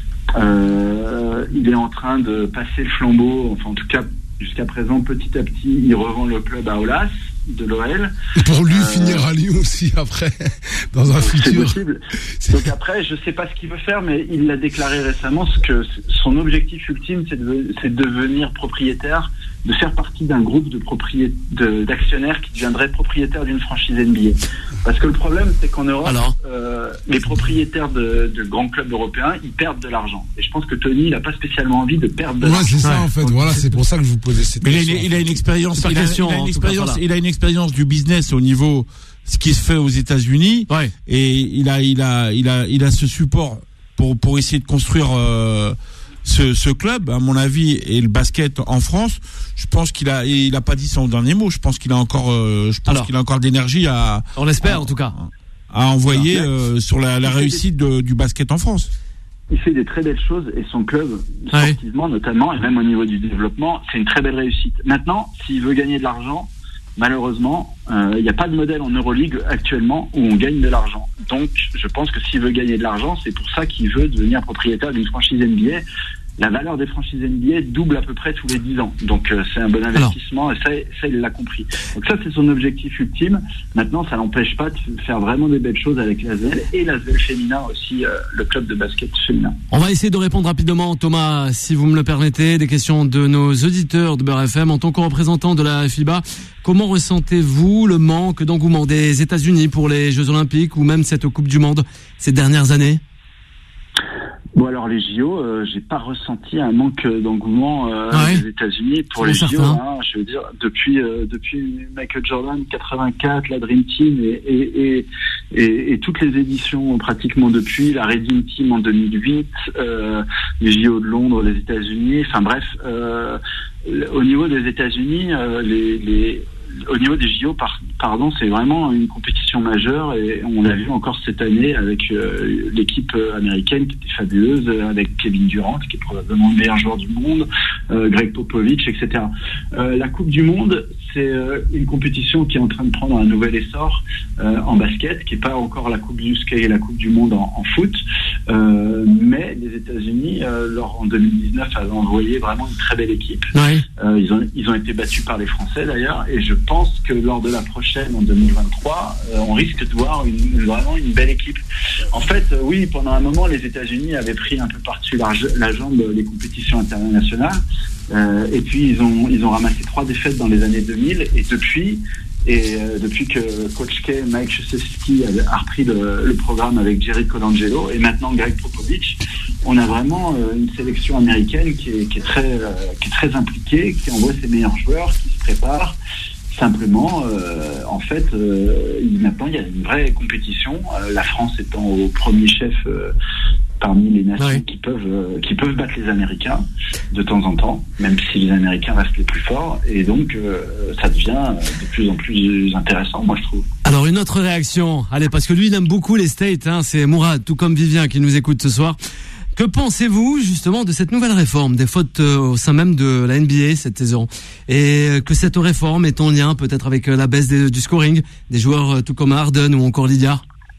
Il est en train de passer le flambeau, enfin en tout cas jusqu'à présent, petit à petit, il revend le club à Aulas de l'OL. Pour lui finir à Lyon aussi après, dans un futur. C'est possible. Donc après, je sais pas ce qu'il veut faire, mais il l'a déclaré récemment, que son objectif ultime, c'est de devenir propriétaire, de faire partie d'un groupe d'actionnaires qui deviendraient propriétaires d'une franchise NBA. Parce que le problème, c'est qu'en Europe, les propriétaires de grands clubs européens, ils perdent de l'argent. Et je pense que Tony, il n'a pas spécialement envie de perdre de l'argent. Ouais, c'est ça en fait. Voilà, c'est pour ça que je vous posais cette question. Il a une expérience. Il a une expérience du business au niveau ce qui se fait aux États-Unis. Ouais. Et il a ce support pour essayer de construire ce club, à mon avis, et le basket en France. Je pense qu'il a pas dit son dernier mot. Je pense qu'il a encore, qu'il a encore d'énergie on l'espère en tout cas, à envoyer sur la réussite du basket en France. Il fait des très belles choses et son club, sportivement notamment, et même au niveau du développement, c'est une très belle réussite. Maintenant, s'il veut gagner de l'argent, malheureusement, il n'y a pas de modèle en Euroleague actuellement où on gagne de l'argent. Donc, je pense que s'il veut gagner de l'argent, c'est pour ça qu'il veut devenir propriétaire d'une franchise NBA. La valeur des franchises NBA double à peu près tous les 10 ans. Donc, c'est un bon investissement et ça, il l'a compris. Donc ça, c'est son objectif ultime. Maintenant, ça n'empêche pas de faire vraiment des belles choses avec l'Asvel et l'Asvel féminin aussi, le club de basket féminin. On va essayer de répondre rapidement, Thomas, si vous me le permettez, des questions de nos auditeurs de Beurre FM. En tant que représentant de la FIBA, comment ressentez-vous le manque d'engouement des États-Unis pour les Jeux Olympiques ou même cette Coupe du Monde ces dernières années ? Bon, alors les JO, j'ai pas ressenti un manque d'engouement des États-Unis pour les JO. Hein, je veux dire, depuis Michael Jordan 84, la Dream Team et toutes les éditions pratiquement depuis, la Redeem Team en 2008, les JO de Londres, les États-Unis. Enfin bref, au niveau des États-Unis, au niveau des JO, c'est vraiment une compétition majeure et on l'a vu encore cette année avec l'équipe américaine qui était fabuleuse, avec Kevin Durant qui est probablement le meilleur joueur du monde, Greg Popovich, etc. La Coupe du Monde, c'est une compétition qui est en train de prendre un nouvel essor en basket, qui n'est pas encore la Coupe du Ski et la Coupe du Monde en foot, mais les États-Unis, en 2019, avaient envoyé vraiment une très belle équipe. Ouais. Ils ont été battus par les Français d'ailleurs, et je pense que lors de la prochaine en 2023, on risque de voir vraiment une belle équipe. En fait, oui, pendant un moment, les États-Unis avaient pris un peu par-dessus la jambe les compétitions internationales, et puis ils ont ramassé 3 défaites dans les années 2000, et depuis que Coach K, Mike Krzyzewski a repris le programme avec Jerry Colangelo et maintenant Greg Popovich, on a vraiment une sélection américaine qui est très impliquée, qui envoie ses meilleurs joueurs, qui se prépare. Simplement, en fait, maintenant il y a une vraie compétition. La France étant au premier chef parmi les nations qui peuvent battre les Américains de temps en temps, même si les Américains restent les plus forts. Et donc, ça devient de plus en plus intéressant, moi je trouve. Alors une autre réaction, allez, parce que lui il aime beaucoup les States, hein, c'est Mourad, tout comme Vivien qui nous écoute ce soir. Que pensez-vous justement de cette nouvelle réforme des fautes au sein même de la NBA cette saison, et que cette réforme est en lien peut-être avec la baisse du scoring des joueurs tout comme Harden ou encore Lydia?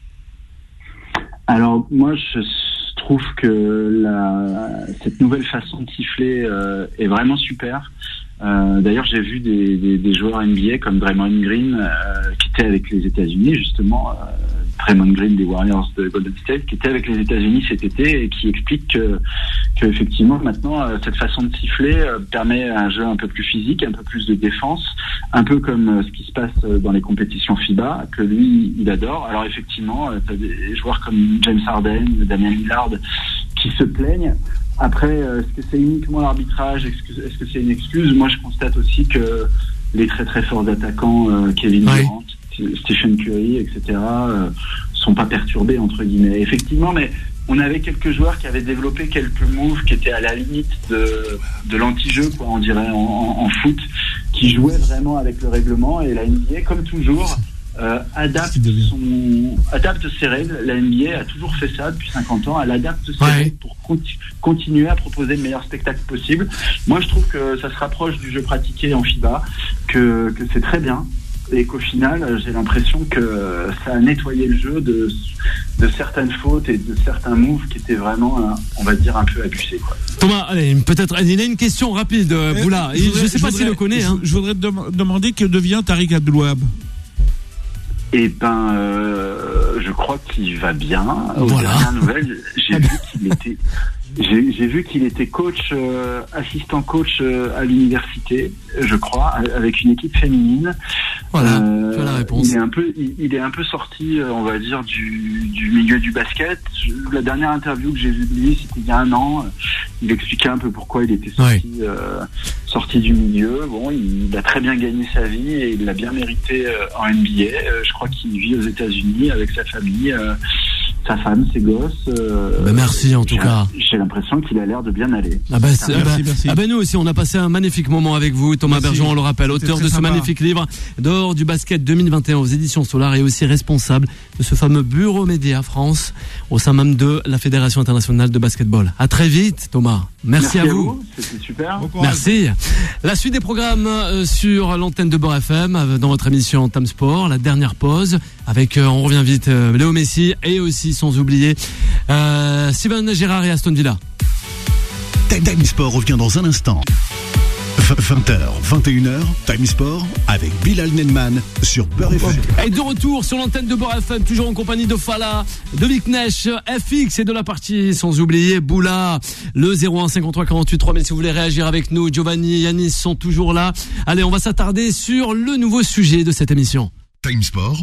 Alors moi je trouve que cette nouvelle façon de siffler est vraiment super. D'ailleurs j'ai vu des joueurs NBA comme Draymond Green qui étaient avec les États-Unis justement, Draymond Green des Warriors de Golden State, qui était avec les États-Unis cet été et qui explique que effectivement maintenant cette façon de siffler permet un jeu un peu plus physique, un peu plus de défense, un peu comme ce qui se passe dans les compétitions FIBA, que lui il adore. Alors effectivement, t'as des joueurs comme James Harden, Damian Lillard qui se plaignent. Après, est-ce que c'est uniquement l'arbitrage? Est-ce que c'est une excuse? Moi, je constate aussi que les très très forts attaquants, Kevin Durant, Stephen Curry, etc., sont pas perturbés, entre guillemets. Effectivement, mais on avait quelques joueurs qui avaient développé quelques moves qui étaient à la limite de l'anti-jeu, quoi, on dirait, en foot, qui jouaient vraiment avec le règlement. Et la NBA, comme toujours, adapte ses règles. La NBA a toujours fait ça depuis 50 ans. Elle adapte ses règles pour continuer à proposer le meilleur spectacle possible. Moi, je trouve que ça se rapproche du jeu pratiqué en FIBA, que c'est très bien. Et qu'au final, j'ai l'impression que ça a nettoyé le jeu de certaines fautes et de certains moves qui étaient vraiment, on va dire, un peu abusés, quoi. Thomas, allez, peut-être, il a une question rapide, Boula. Je ne sais pas s'il le connaît. Je voudrais te demander que devient Tariq Abdelouab. Eh ben, je crois qu'il va bien. Aux dernières nouvelles, j'ai vu qu'il était coach, assistant coach à l'université, je crois, avec une équipe féminine. Voilà, tu as la réponse. Il est un peu sorti, on va dire, du milieu du basket. La dernière interview que j'ai vue de lui, c'était il y a 1 an. Il expliquait un peu pourquoi il était sorti du milieu. Bon, il a très bien gagné sa vie et il l'a bien mérité en NBA. Je crois qu'il vit aux États-Unis avec sa famille, sa femme, ses gosses. Merci en tout cas. J'ai l'impression qu'il a l'air de bien aller. Merci. Nous aussi, on a passé un magnifique moment avec vous, Thomas Bergeron, on le rappelle, auteur de ce magnifique livre Dehors du basket 2021 aux éditions Solar et aussi responsable de ce fameux bureau Média France au sein même de la Fédération internationale de basketball. À très vite, Thomas. Merci à vous. C'était super. Merci. La suite des programmes sur l'antenne de Beurre FM dans votre émission Time Sport, la dernière pause avec, on revient vite, Léo Messi et aussi sans oublier Steven Gerrard et Aston Villa. Time Sport revient dans un instant. 20h, 21h, Time Sport avec Bilal Nenman sur Beurre FM. Et de retour sur l'antenne de Beurre FM, toujours en compagnie de Fala, de Viknesh, FX et de la partie, sans oublier Boula, le 01 53 48 3000 si vous voulez réagir avec nous. Giovanni et Yanis sont toujours là. Allez, on va s'attarder sur le nouveau sujet de cette émission. Time Sport.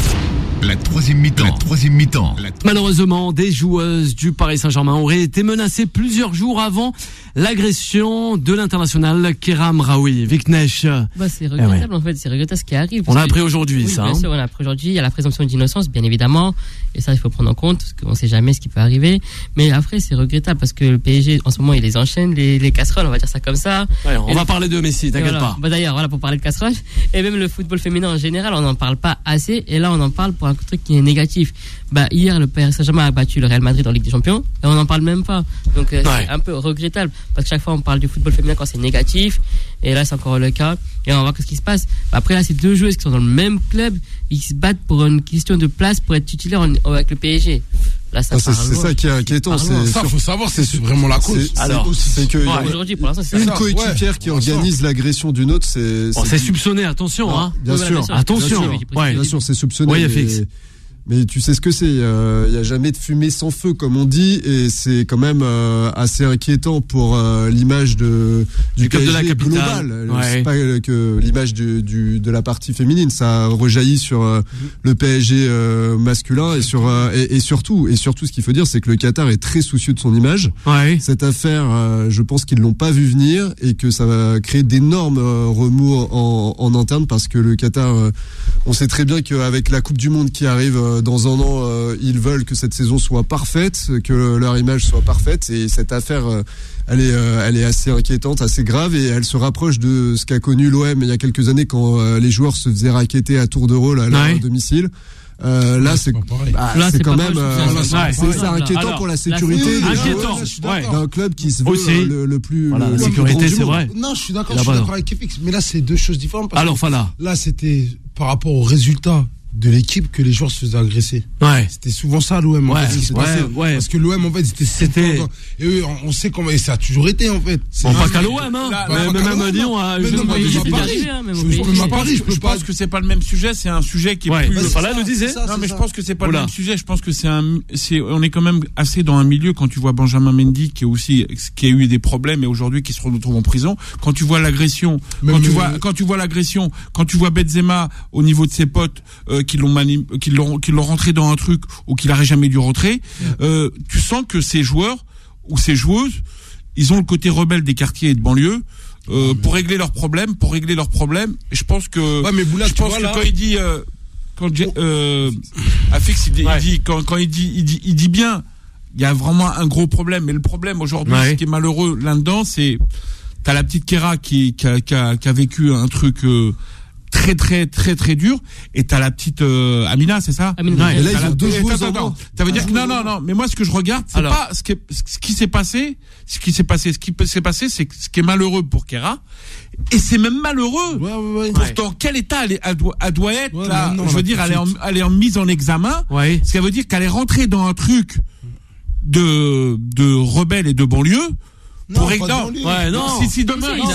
La troisième mi-temps. Malheureusement, des joueuses du Paris Saint-Germain auraient été menacées plusieurs jours avant l'agression de l'international Keram Raoui. Viknesh. C'est regrettable en fait, c'est regrettable ce qui arrive. On l'a appris aujourd'hui, ça. Bien sûr, on l'a appris aujourd'hui. Il y a la présomption d'innocence, bien évidemment, et ça il faut prendre en compte parce qu'on ne sait jamais ce qui peut arriver. Mais après, c'est regrettable parce que le PSG en ce moment il les enchaîne, les casseroles, on va dire ça comme ça. Ouais, on va parler de Messi, t'inquiète pas. D'ailleurs, pour parler de casseroles et même le football féminin en général, on n'en parle pas assez. Et là, on en parle pour un truc qui est négatif. Hier, le Paris Saint-Germain a battu le Real Madrid en Ligue des Champions et on n'en parle même pas. Donc c'est un peu regrettable parce que chaque fois on parle du football féminin quand c'est négatif et là c'est encore le cas et on va voir ce qui se passe. Après là, c'est 2 joueuses qui sont dans le même club, ils se battent pour une question de place pour être titulaire avec le PSG. Là, c'est ça qui est inquiétant. Faut savoir, c'est vraiment la cause. C'est que aujourd'hui, pour l'instant, c'est une coéquipière qui organise l'agression d'une autre, c'est soupçonné. Attention, bien sûr. Attention. Bien sûr, c'est soupçonné. Mais tu sais ce que c'est, il y a jamais de fumée sans feu comme on dit et c'est quand même assez inquiétant pour l'image du club PSG de la capitale. Global. C'est pas que l'image de la partie féminine, ça rejaillit sur le PSG masculin et surtout ce qu'il faut dire c'est que le Qatar est très soucieux de son image. Cette affaire, je pense qu'ils l'ont pas vu venir et que ça va créer d'énormes remous en interne parce que le Qatar, on sait très bien qu'avec la Coupe du Monde qui arrive dans 1 an, ils veulent que cette saison soit parfaite, que leur image soit parfaite et cette affaire elle est assez inquiétante, assez grave et elle se rapproche de ce qu'a connu l'OM il y a quelques années quand les joueurs se faisaient racketter à tour de rôle à leur domicile. Là c'est quand même c'est inquiétant pour la sécurité d'un club qui se veut le plus la sécurité, c'est vrai. Non, je suis d'accord avec FX, mais là c'est 2 choses différentes. Alors là c'était par rapport aux résultats de l'équipe que les joueurs se faisaient agresser. Ouais. C'était souvent ça l'OM. En fait, ce qui se passait. Parce que l'OM en fait c'était. Et eux, on sait comment et ça a toujours été en fait. Bon, pas qu'à l'OM, hein. Même Lyon a. Je pense que c'est pas le même sujet. C'est un sujet qui est plus. Voilà, le disait. Non, mais je pense que c'est pas le même sujet. Je pense que on est quand même assez dans un milieu quand tu vois Benjamin Mendy qui a eu des problèmes et aujourd'hui qui se retrouve en prison. Quand tu vois l'agression, quand tu vois Benzema au niveau de ses potes qui l'ont rentré dans un truc ou qu'il n'aurait jamais dû rentrer, tu sens que ces joueurs ou ces joueuses, ils ont le côté rebelle des quartiers et de banlieue. Pour régler leurs problèmes, et je pense que quand il dit Afix il dit bien, il y a vraiment un gros problème. Mais le problème aujourd'hui, ce qui est malheureux là-dedans, c'est t'as la petite Kéra qui a vécu un truc très très très très dur, et t'as la petite Amina, c'est ça? Amina. Et là, ils ont 2 joueurs. Ça veut dire que non. Mais moi, ce que je regarde, c'est pas ce qui s'est passé. Ce qui s'est passé, c'est ce qui est malheureux pour Kéra. Et c'est même malheureux. Ouais. Pourtant, quel état elle doit être là? Je veux dire, elle est en mise en examen. Ouais. Ce qui veut dire qu'elle est rentrée dans un truc de rebelle et de banlieue. Non, si demain il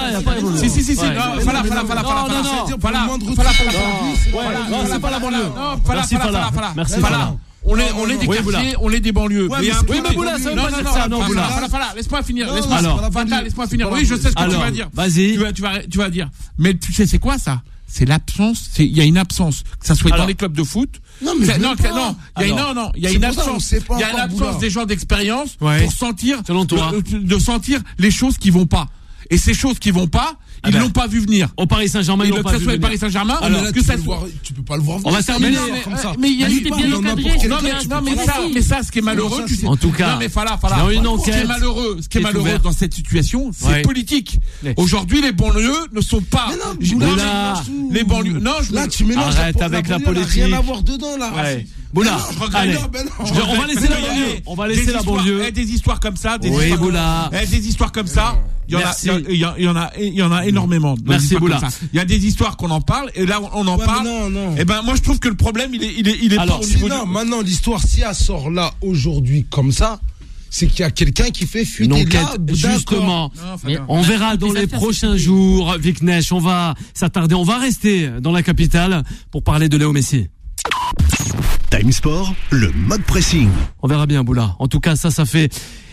c'est pas la banlieue. Merci. On est des quartiers, on est des banlieues. Oui, mais Boula, ça veut pas dire ça, non, Boula. Laisse-moi finir. Laisse-moi finir. Oui, je sais ce que tu vas dire. Vas-y. Tu vas dire. Mais tu sais, c'est quoi ça? C'est l'absence. Il y a une absence. Que ça soit dans les clubs de foot. Il y a une absence. Il y a une absence des gens d'expérience pour sentir, de sentir les choses qui vont pas. Et ces choses qui vont pas, ils l'ont pas vu venir. Au Paris Saint-Germain, ils l'ont pas vu venir. Paris Saint-Germain, tu peux pas le voir. On va terminer comme ça. Mais il y a été bien encadré. Mais ça, ce qui est malheureux, tu sais. En tout cas, dans une enquête. Ce qui est malheureux dans cette situation, c'est politique. Aujourd'hui, les banlieues ne sont pas. Les banlieues. Non, là, tu mélanges. Arrête avec la politique. Rien à voir dedans, là. Boula, allez, on va laisser la banlieue. On va laisser la banlieue. Des histoires comme ça, des histoires comme ça. Il y en a énormément. Merci Boula. Il y a des histoires qu'on en parle, et là on en parle. Et ben moi je trouve que le problème il est alors, pas au niveau maintenant l'histoire, si elle sort là aujourd'hui comme ça, c'est qu'il y a quelqu'un qui fait fuiter une enquête, justement. On verra dans les prochains jours, Vic Nesh, on va s'attarder, on va rester dans la capitale pour parler de Léo Messi. Time Sport, le mode pressing. On verra bien, Boula. En tout cas, ça fait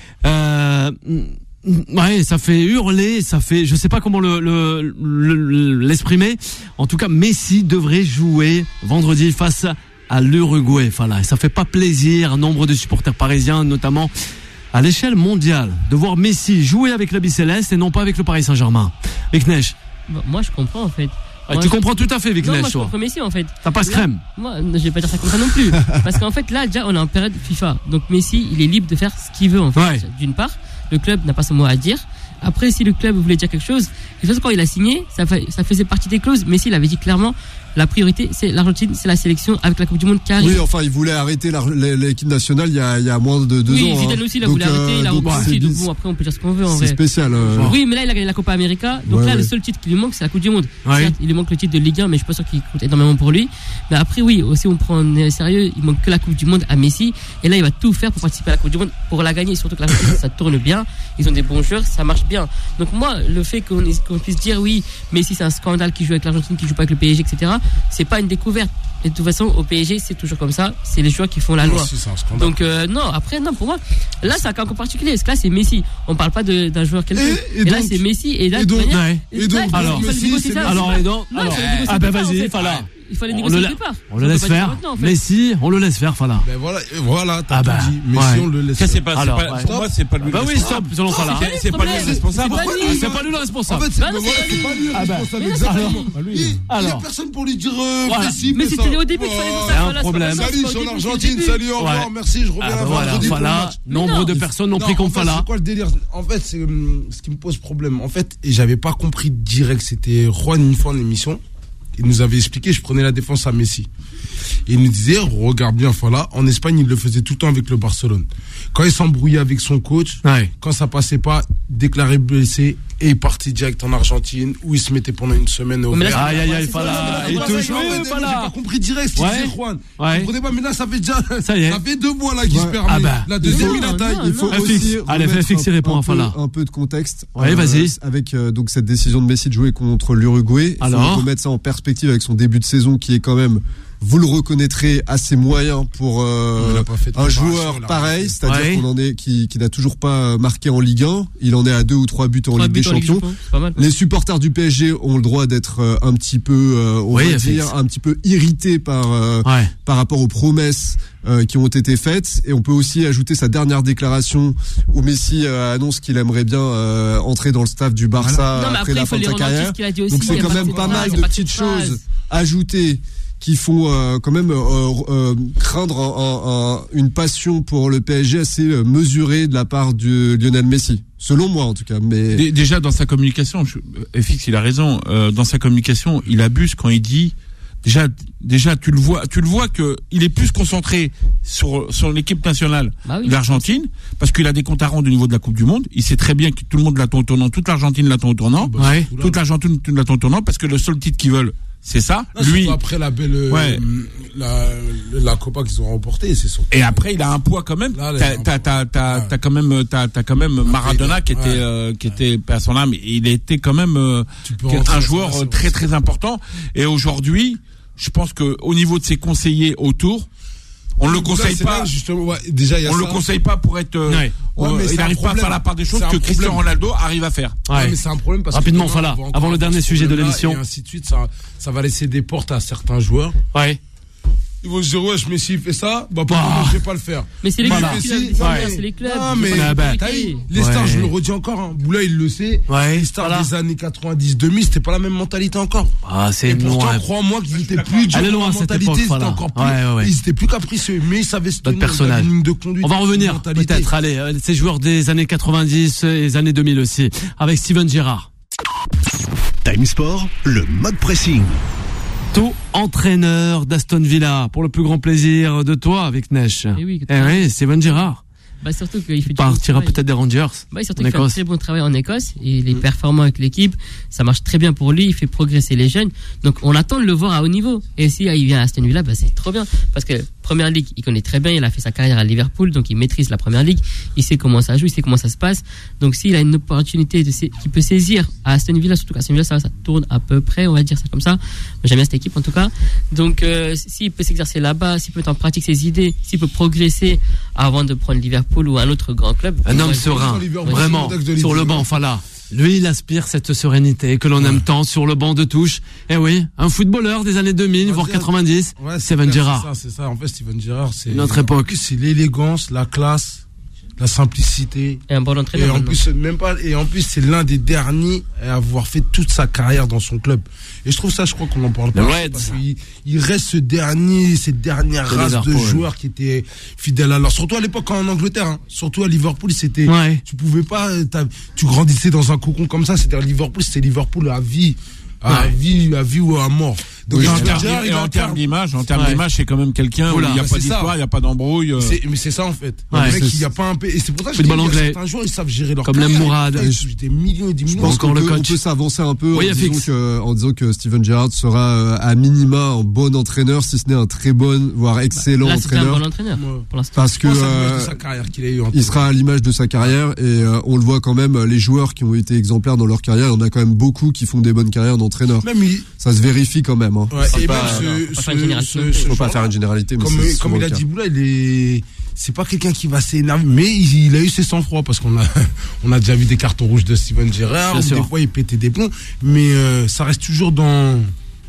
ça fait hurler, ça fait, je sais pas comment l'exprimer. En tout cas, Messi devrait jouer vendredi face à l'Uruguay. Voilà, ça fait pas plaisir à nombre de supporters parisiens, notamment à l'échelle mondiale, de voir Messi jouer avec la Bicéleste et non pas avec le Paris Saint-Germain. Vic Nesh. Moi, je comprends en fait. Tu comprends tout à fait, Vic Nesh. Moi, je comprends Messi en fait. T'as pas ce crème. Moi, je vais pas dire ça comme ça non plus. Parce qu'en fait, là, déjà, on est en période FIFA. Donc, Messi, il est libre de faire ce qu'il veut en fait. D'une part, le club n'a pas son mot à dire. Après, si le club voulait dire quelque chose, de toute façon, quand il a signé, ça faisait partie des clauses. Messi, il avait dit clairement, la priorité, c'est l'Argentine, c'est la sélection avec la Coupe du Monde qui arrive. Oui, enfin, il voulait arrêter l'équipe nationale il y a moins de 2 ans. Oui, Zidane aussi, il a voulu arrêter, il a repris aussi. Donc bon, après, on peut dire ce qu'on veut, en vrai. C'est spécial. Oui, mais là, il a gagné la Copa América. Donc là, le seul titre qui lui manque, c'est la Coupe du Monde. Certes, il lui manque le titre de Ligue 1, mais je suis pas sûr qu'il coûte énormément pour lui. Mais après, oui, aussi, on prend sérieux, il manque que la Coupe du Monde à Messi. Et là, il va tout faire pour participer à la Coupe du Monde, pour la gagner. Surtout que l'Argentine, ça tourne bien. Ils ont des bons joueurs, ça marche bien. Donc moi, le fait qu'on puisse dire oui, Messi, c'est un scandale qui joue avec l'Argentine, qui joue pas avec le PSG, etc., c'est pas une découverte. Et de toute façon, au PSG, c'est toujours comme ça. C'est les joueurs qui font la loi. Donc non, après non, pour moi, là c'est un cas encore particulier. Parce que là c'est Messi. On parle pas d'un joueur quelconque. Et là c'est Messi. Et là, alors, vas-y, Fala. Il fallait négocier le départ. On le laisse faire. Messi, on le laisse faire, Fala. Ben voilà, t'as tout dit. Messi, on le laisse faire. Pour moi, c'est pas lui. Bah oui, stop, selon Fala. C'est pas lui le responsable. C'est pas lui le responsable. En fait, c'est pas lui le responsable, exactement. Il y a personne pour lui dire Messi. Mais c'était au début, il fallait dire ça. Il y a un problème. Salut, je suis en Argentine, salut, au revoir, merci, je reviens vendredi. Fala, nombre de personnes n'ont pris comme Fala. C'est quoi le délire? En fait, c'est ce qui me pose problème. En fait, et j'avais pas compris direct, c'était Juan une fois en émission. Il nous avait expliqué, je prenais la défense à Messi. Et il nous disait, regarde bien, voilà, en Espagne, il le faisait tout le temps avec le Barcelone. Quand il s'embrouillait avec son coach, quand ça passait pas, déclaré blessé, et il partit direct en Argentine, où il se mettait pendant une semaine au vert. Aïe, Fala. Il te joue, Fala. J'ai pas compris direct ce qu'il disait, Juan. Vous comprenez pas, mais là, ça fait déjà, ça fait 2 mois, là, qu'il se permet. La deuxième, il attaque. Il faut aussi. Allez, FX, répond à Fala. Un peu de contexte. Ouais, vas-y. Avec, donc, cette décision de Messi de jouer contre l'Uruguay. Alors. Il faut mettre ça en perspective avec son début de saison qui est quand même, vous le reconnaîtrez, assez moyen pour un joueur pareil, c'est-à-dire qu'il n'a toujours pas marqué en Ligue 1. Il en est à 2 ou 3 buts en Ligue des Champions. Les supporters du PSG ont le droit d'être un petit peu, un petit peu irrités par rapport aux promesses qui ont été faites. Et on peut aussi ajouter sa dernière déclaration où Messi annonce qu'il aimerait bien entrer dans le staff du Barça après la fin de sa carrière. Donc c'est quand même pas mal de petites choses ajoutées qui font quand même craindre une passion pour le PSG assez mesurée de la part de Lionel Messi, selon moi en tout cas. Mais déjà dans sa communication, FX il a raison. Dans sa communication, il abuse quand il dit déjà tu le vois que il est plus concentré sur l'équipe nationale de l'Argentine parce qu'il a des comptes à rendre au niveau de la Coupe du Monde. Il sait très bien que tout le monde l'attend au tournant, toute l'Argentine l'attend au tournant, toute l'Argentine l'attend au tournant parce que le seul titre qu'ils veulent, c'est ça. Là, lui après la belle la Copa qu'ils ont remportée, c'est surtout. Et après il a un poids quand même. T'as quand même Maradona qui était à son âme. Il était quand même un joueur très très important. Et aujourd'hui, je pense que au niveau de ses conseillers autour, on le conseille pas. Justement, déjà, on le conseille pas pour être. Il n'arrive pas à faire la part des choses que Cristiano Ronaldo arrive à faire. Mais c'est un problème parce rapidement, Fala, avant le dernier sujet de l'émission. Et ainsi de suite, ça va laisser des portes à certains joueurs. Ils vont se dire, Messi fait ça, je vais pas le faire. Mais c'est les clubs, c'est les clubs. Non, mais, les stars, je le redis encore, Boula, il le sait. Les stars des années 90-2000, c'était pas la même mentalité encore. C'est et pourtant, crois-moi qu'ils étaient plus durs. La mentalité, c'était encore plus. Ils étaient plus capricieux, mais ils savaient se tenir dans une ligne de conduite. On va revenir, peut-être, allez, ces joueurs des années 90 et des années 2000 aussi, avec Steven Gerrard. Time Sport, le mode pressing. Entraîneur d'Aston Villa, pour le plus grand plaisir de toi avec Nesh. Oui, Steven Gerrard. Surtout qu'il fait partira peut-être des Rangers. Surtout qu'il fait un très bon travail en Écosse. Il est performant avec l'équipe. Ça marche très bien pour lui. Il fait progresser les jeunes. Donc on attend de le voir à haut niveau. Et si il vient à Aston Villa, c'est trop bien. Parce que Première Ligue, il connaît très bien. Il a fait sa carrière à Liverpool, donc il maîtrise la Première Ligue. Il sait comment ça joue, il sait comment ça se passe. Donc s'il a une opportunité qu'il peut saisir à Aston Villa, surtout qu'à Aston Villa ça tourne à peu près, on va dire ça comme ça. J'aime bien cette équipe en tout cas. Donc s'il peut s'exercer là-bas, s'il peut mettre en pratique ses idées, s'il peut progresser avant de prendre Liverpool ou un autre grand club. Un homme serein, vraiment, sur le banc, Fala. Lui, il aspire cette sérénité que l'on aime tant sur le banc de touche. Eh oui, un footballeur des années 2000, voire 90, Steven Gerrard. C'est ça, en fait, Steven Gerrard, c'est notre époque. C'est l'élégance, la classe, la simplicité. Et un bon entraîneur. Et en plus, c'est l'un des derniers à avoir fait toute sa carrière dans son club. Et je trouve ça, je crois qu'on en parle pas. Parce qu'il reste cette dernière race de joueurs qui étaient fidèles à leur. Surtout à l'époque en Angleterre, surtout à Liverpool, c'était. Tu pouvais pas. Tu grandissais dans un cocon comme ça. C'était Liverpool, c'était Liverpool à vie. À vie ou à mort. Donc en termes d'image, c'est quand même quelqu'un où il n'y a pas d'histoire, il n'y a pas d'embrouille. Mais c'est ça en fait. Le mec, il n'y a pas un et c'est pour ça que je dis qu'il y a certains joueurs, ils savent gérer leur carrière. Comme l'aime Mourad. Des millions et des millions. Je pense qu'on peut s'avancer un peu en disant que Steven Gerrard sera à minima un bon entraîneur, si ce n'est un très bon, voire excellent entraîneur. Un bon entraîneur pour l'instant. Parce que il sera à l'image de sa carrière et on le voit quand même, les joueurs qui ont été exemplaires dans leur carrière, il y en a quand même beaucoup qui font des bonnes carrières d'entraîneur. Ça se vérifie quand même. Et faut pas faire une généralité. Comme il a dit Boula, c'est pas quelqu'un qui va s'énerver, mais il a eu ses sang-froid parce qu'on a déjà vu des cartons rouges de Steven Gerrard, où des fois il pétait des plombs, mais ça reste toujours dans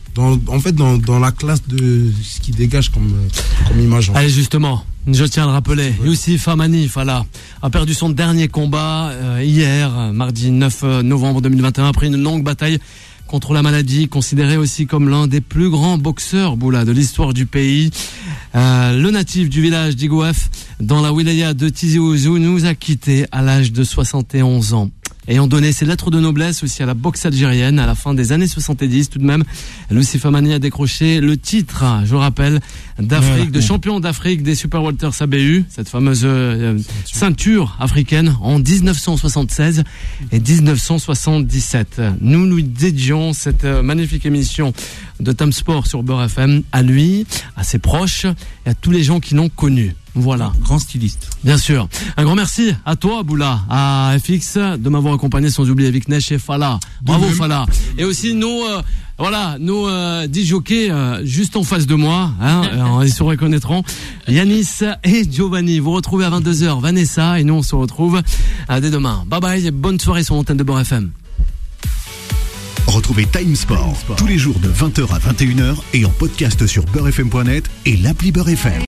la classe de ce qu'il dégage comme image. Allez, justement, je tiens à le rappeler, Youssif Amani, Fala, a perdu son dernier combat hier, mardi 9 novembre 2021, après une longue bataille contre la maladie, considéré aussi comme l'un des plus grands boxeurs, Boula, de l'histoire du pays. Le natif du village d'Igouaf, dans la wilaya de Tizi Ouzou, nous a quittés à l'âge de 71 ans. ayant donné ses lettres de noblesse aussi à la boxe algérienne à la fin des années 70 tout de même. Lucy Famani a décroché le titre, je le rappelle, d'Afrique, de champion d'Afrique des Super Welters ABU, cette fameuse ceinture africaine en 1976 et 1977. Nous dédions cette magnifique émission de Time Sport sur Beurre FM à lui, à ses proches et à tous les gens qui l'ont connu. Voilà. Grand styliste. Bien sûr. Un grand merci à toi, Boula, à FX, de m'avoir accompagné, sans oublier Viknesh et Fala. Bravo, Fala. Et aussi nos 10 jockeys juste en face de moi, ils se reconnaîtront. Yanis et Giovanni. Vous retrouvez à 22h Vanessa et nous on se retrouve dès demain. Bye bye, bonne soirée sur l'antenne de Beurre FM. Retrouvez Time Sport tous les jours de 20h à 21h et en podcast sur beurrefm.net et l'appli Beurre FM.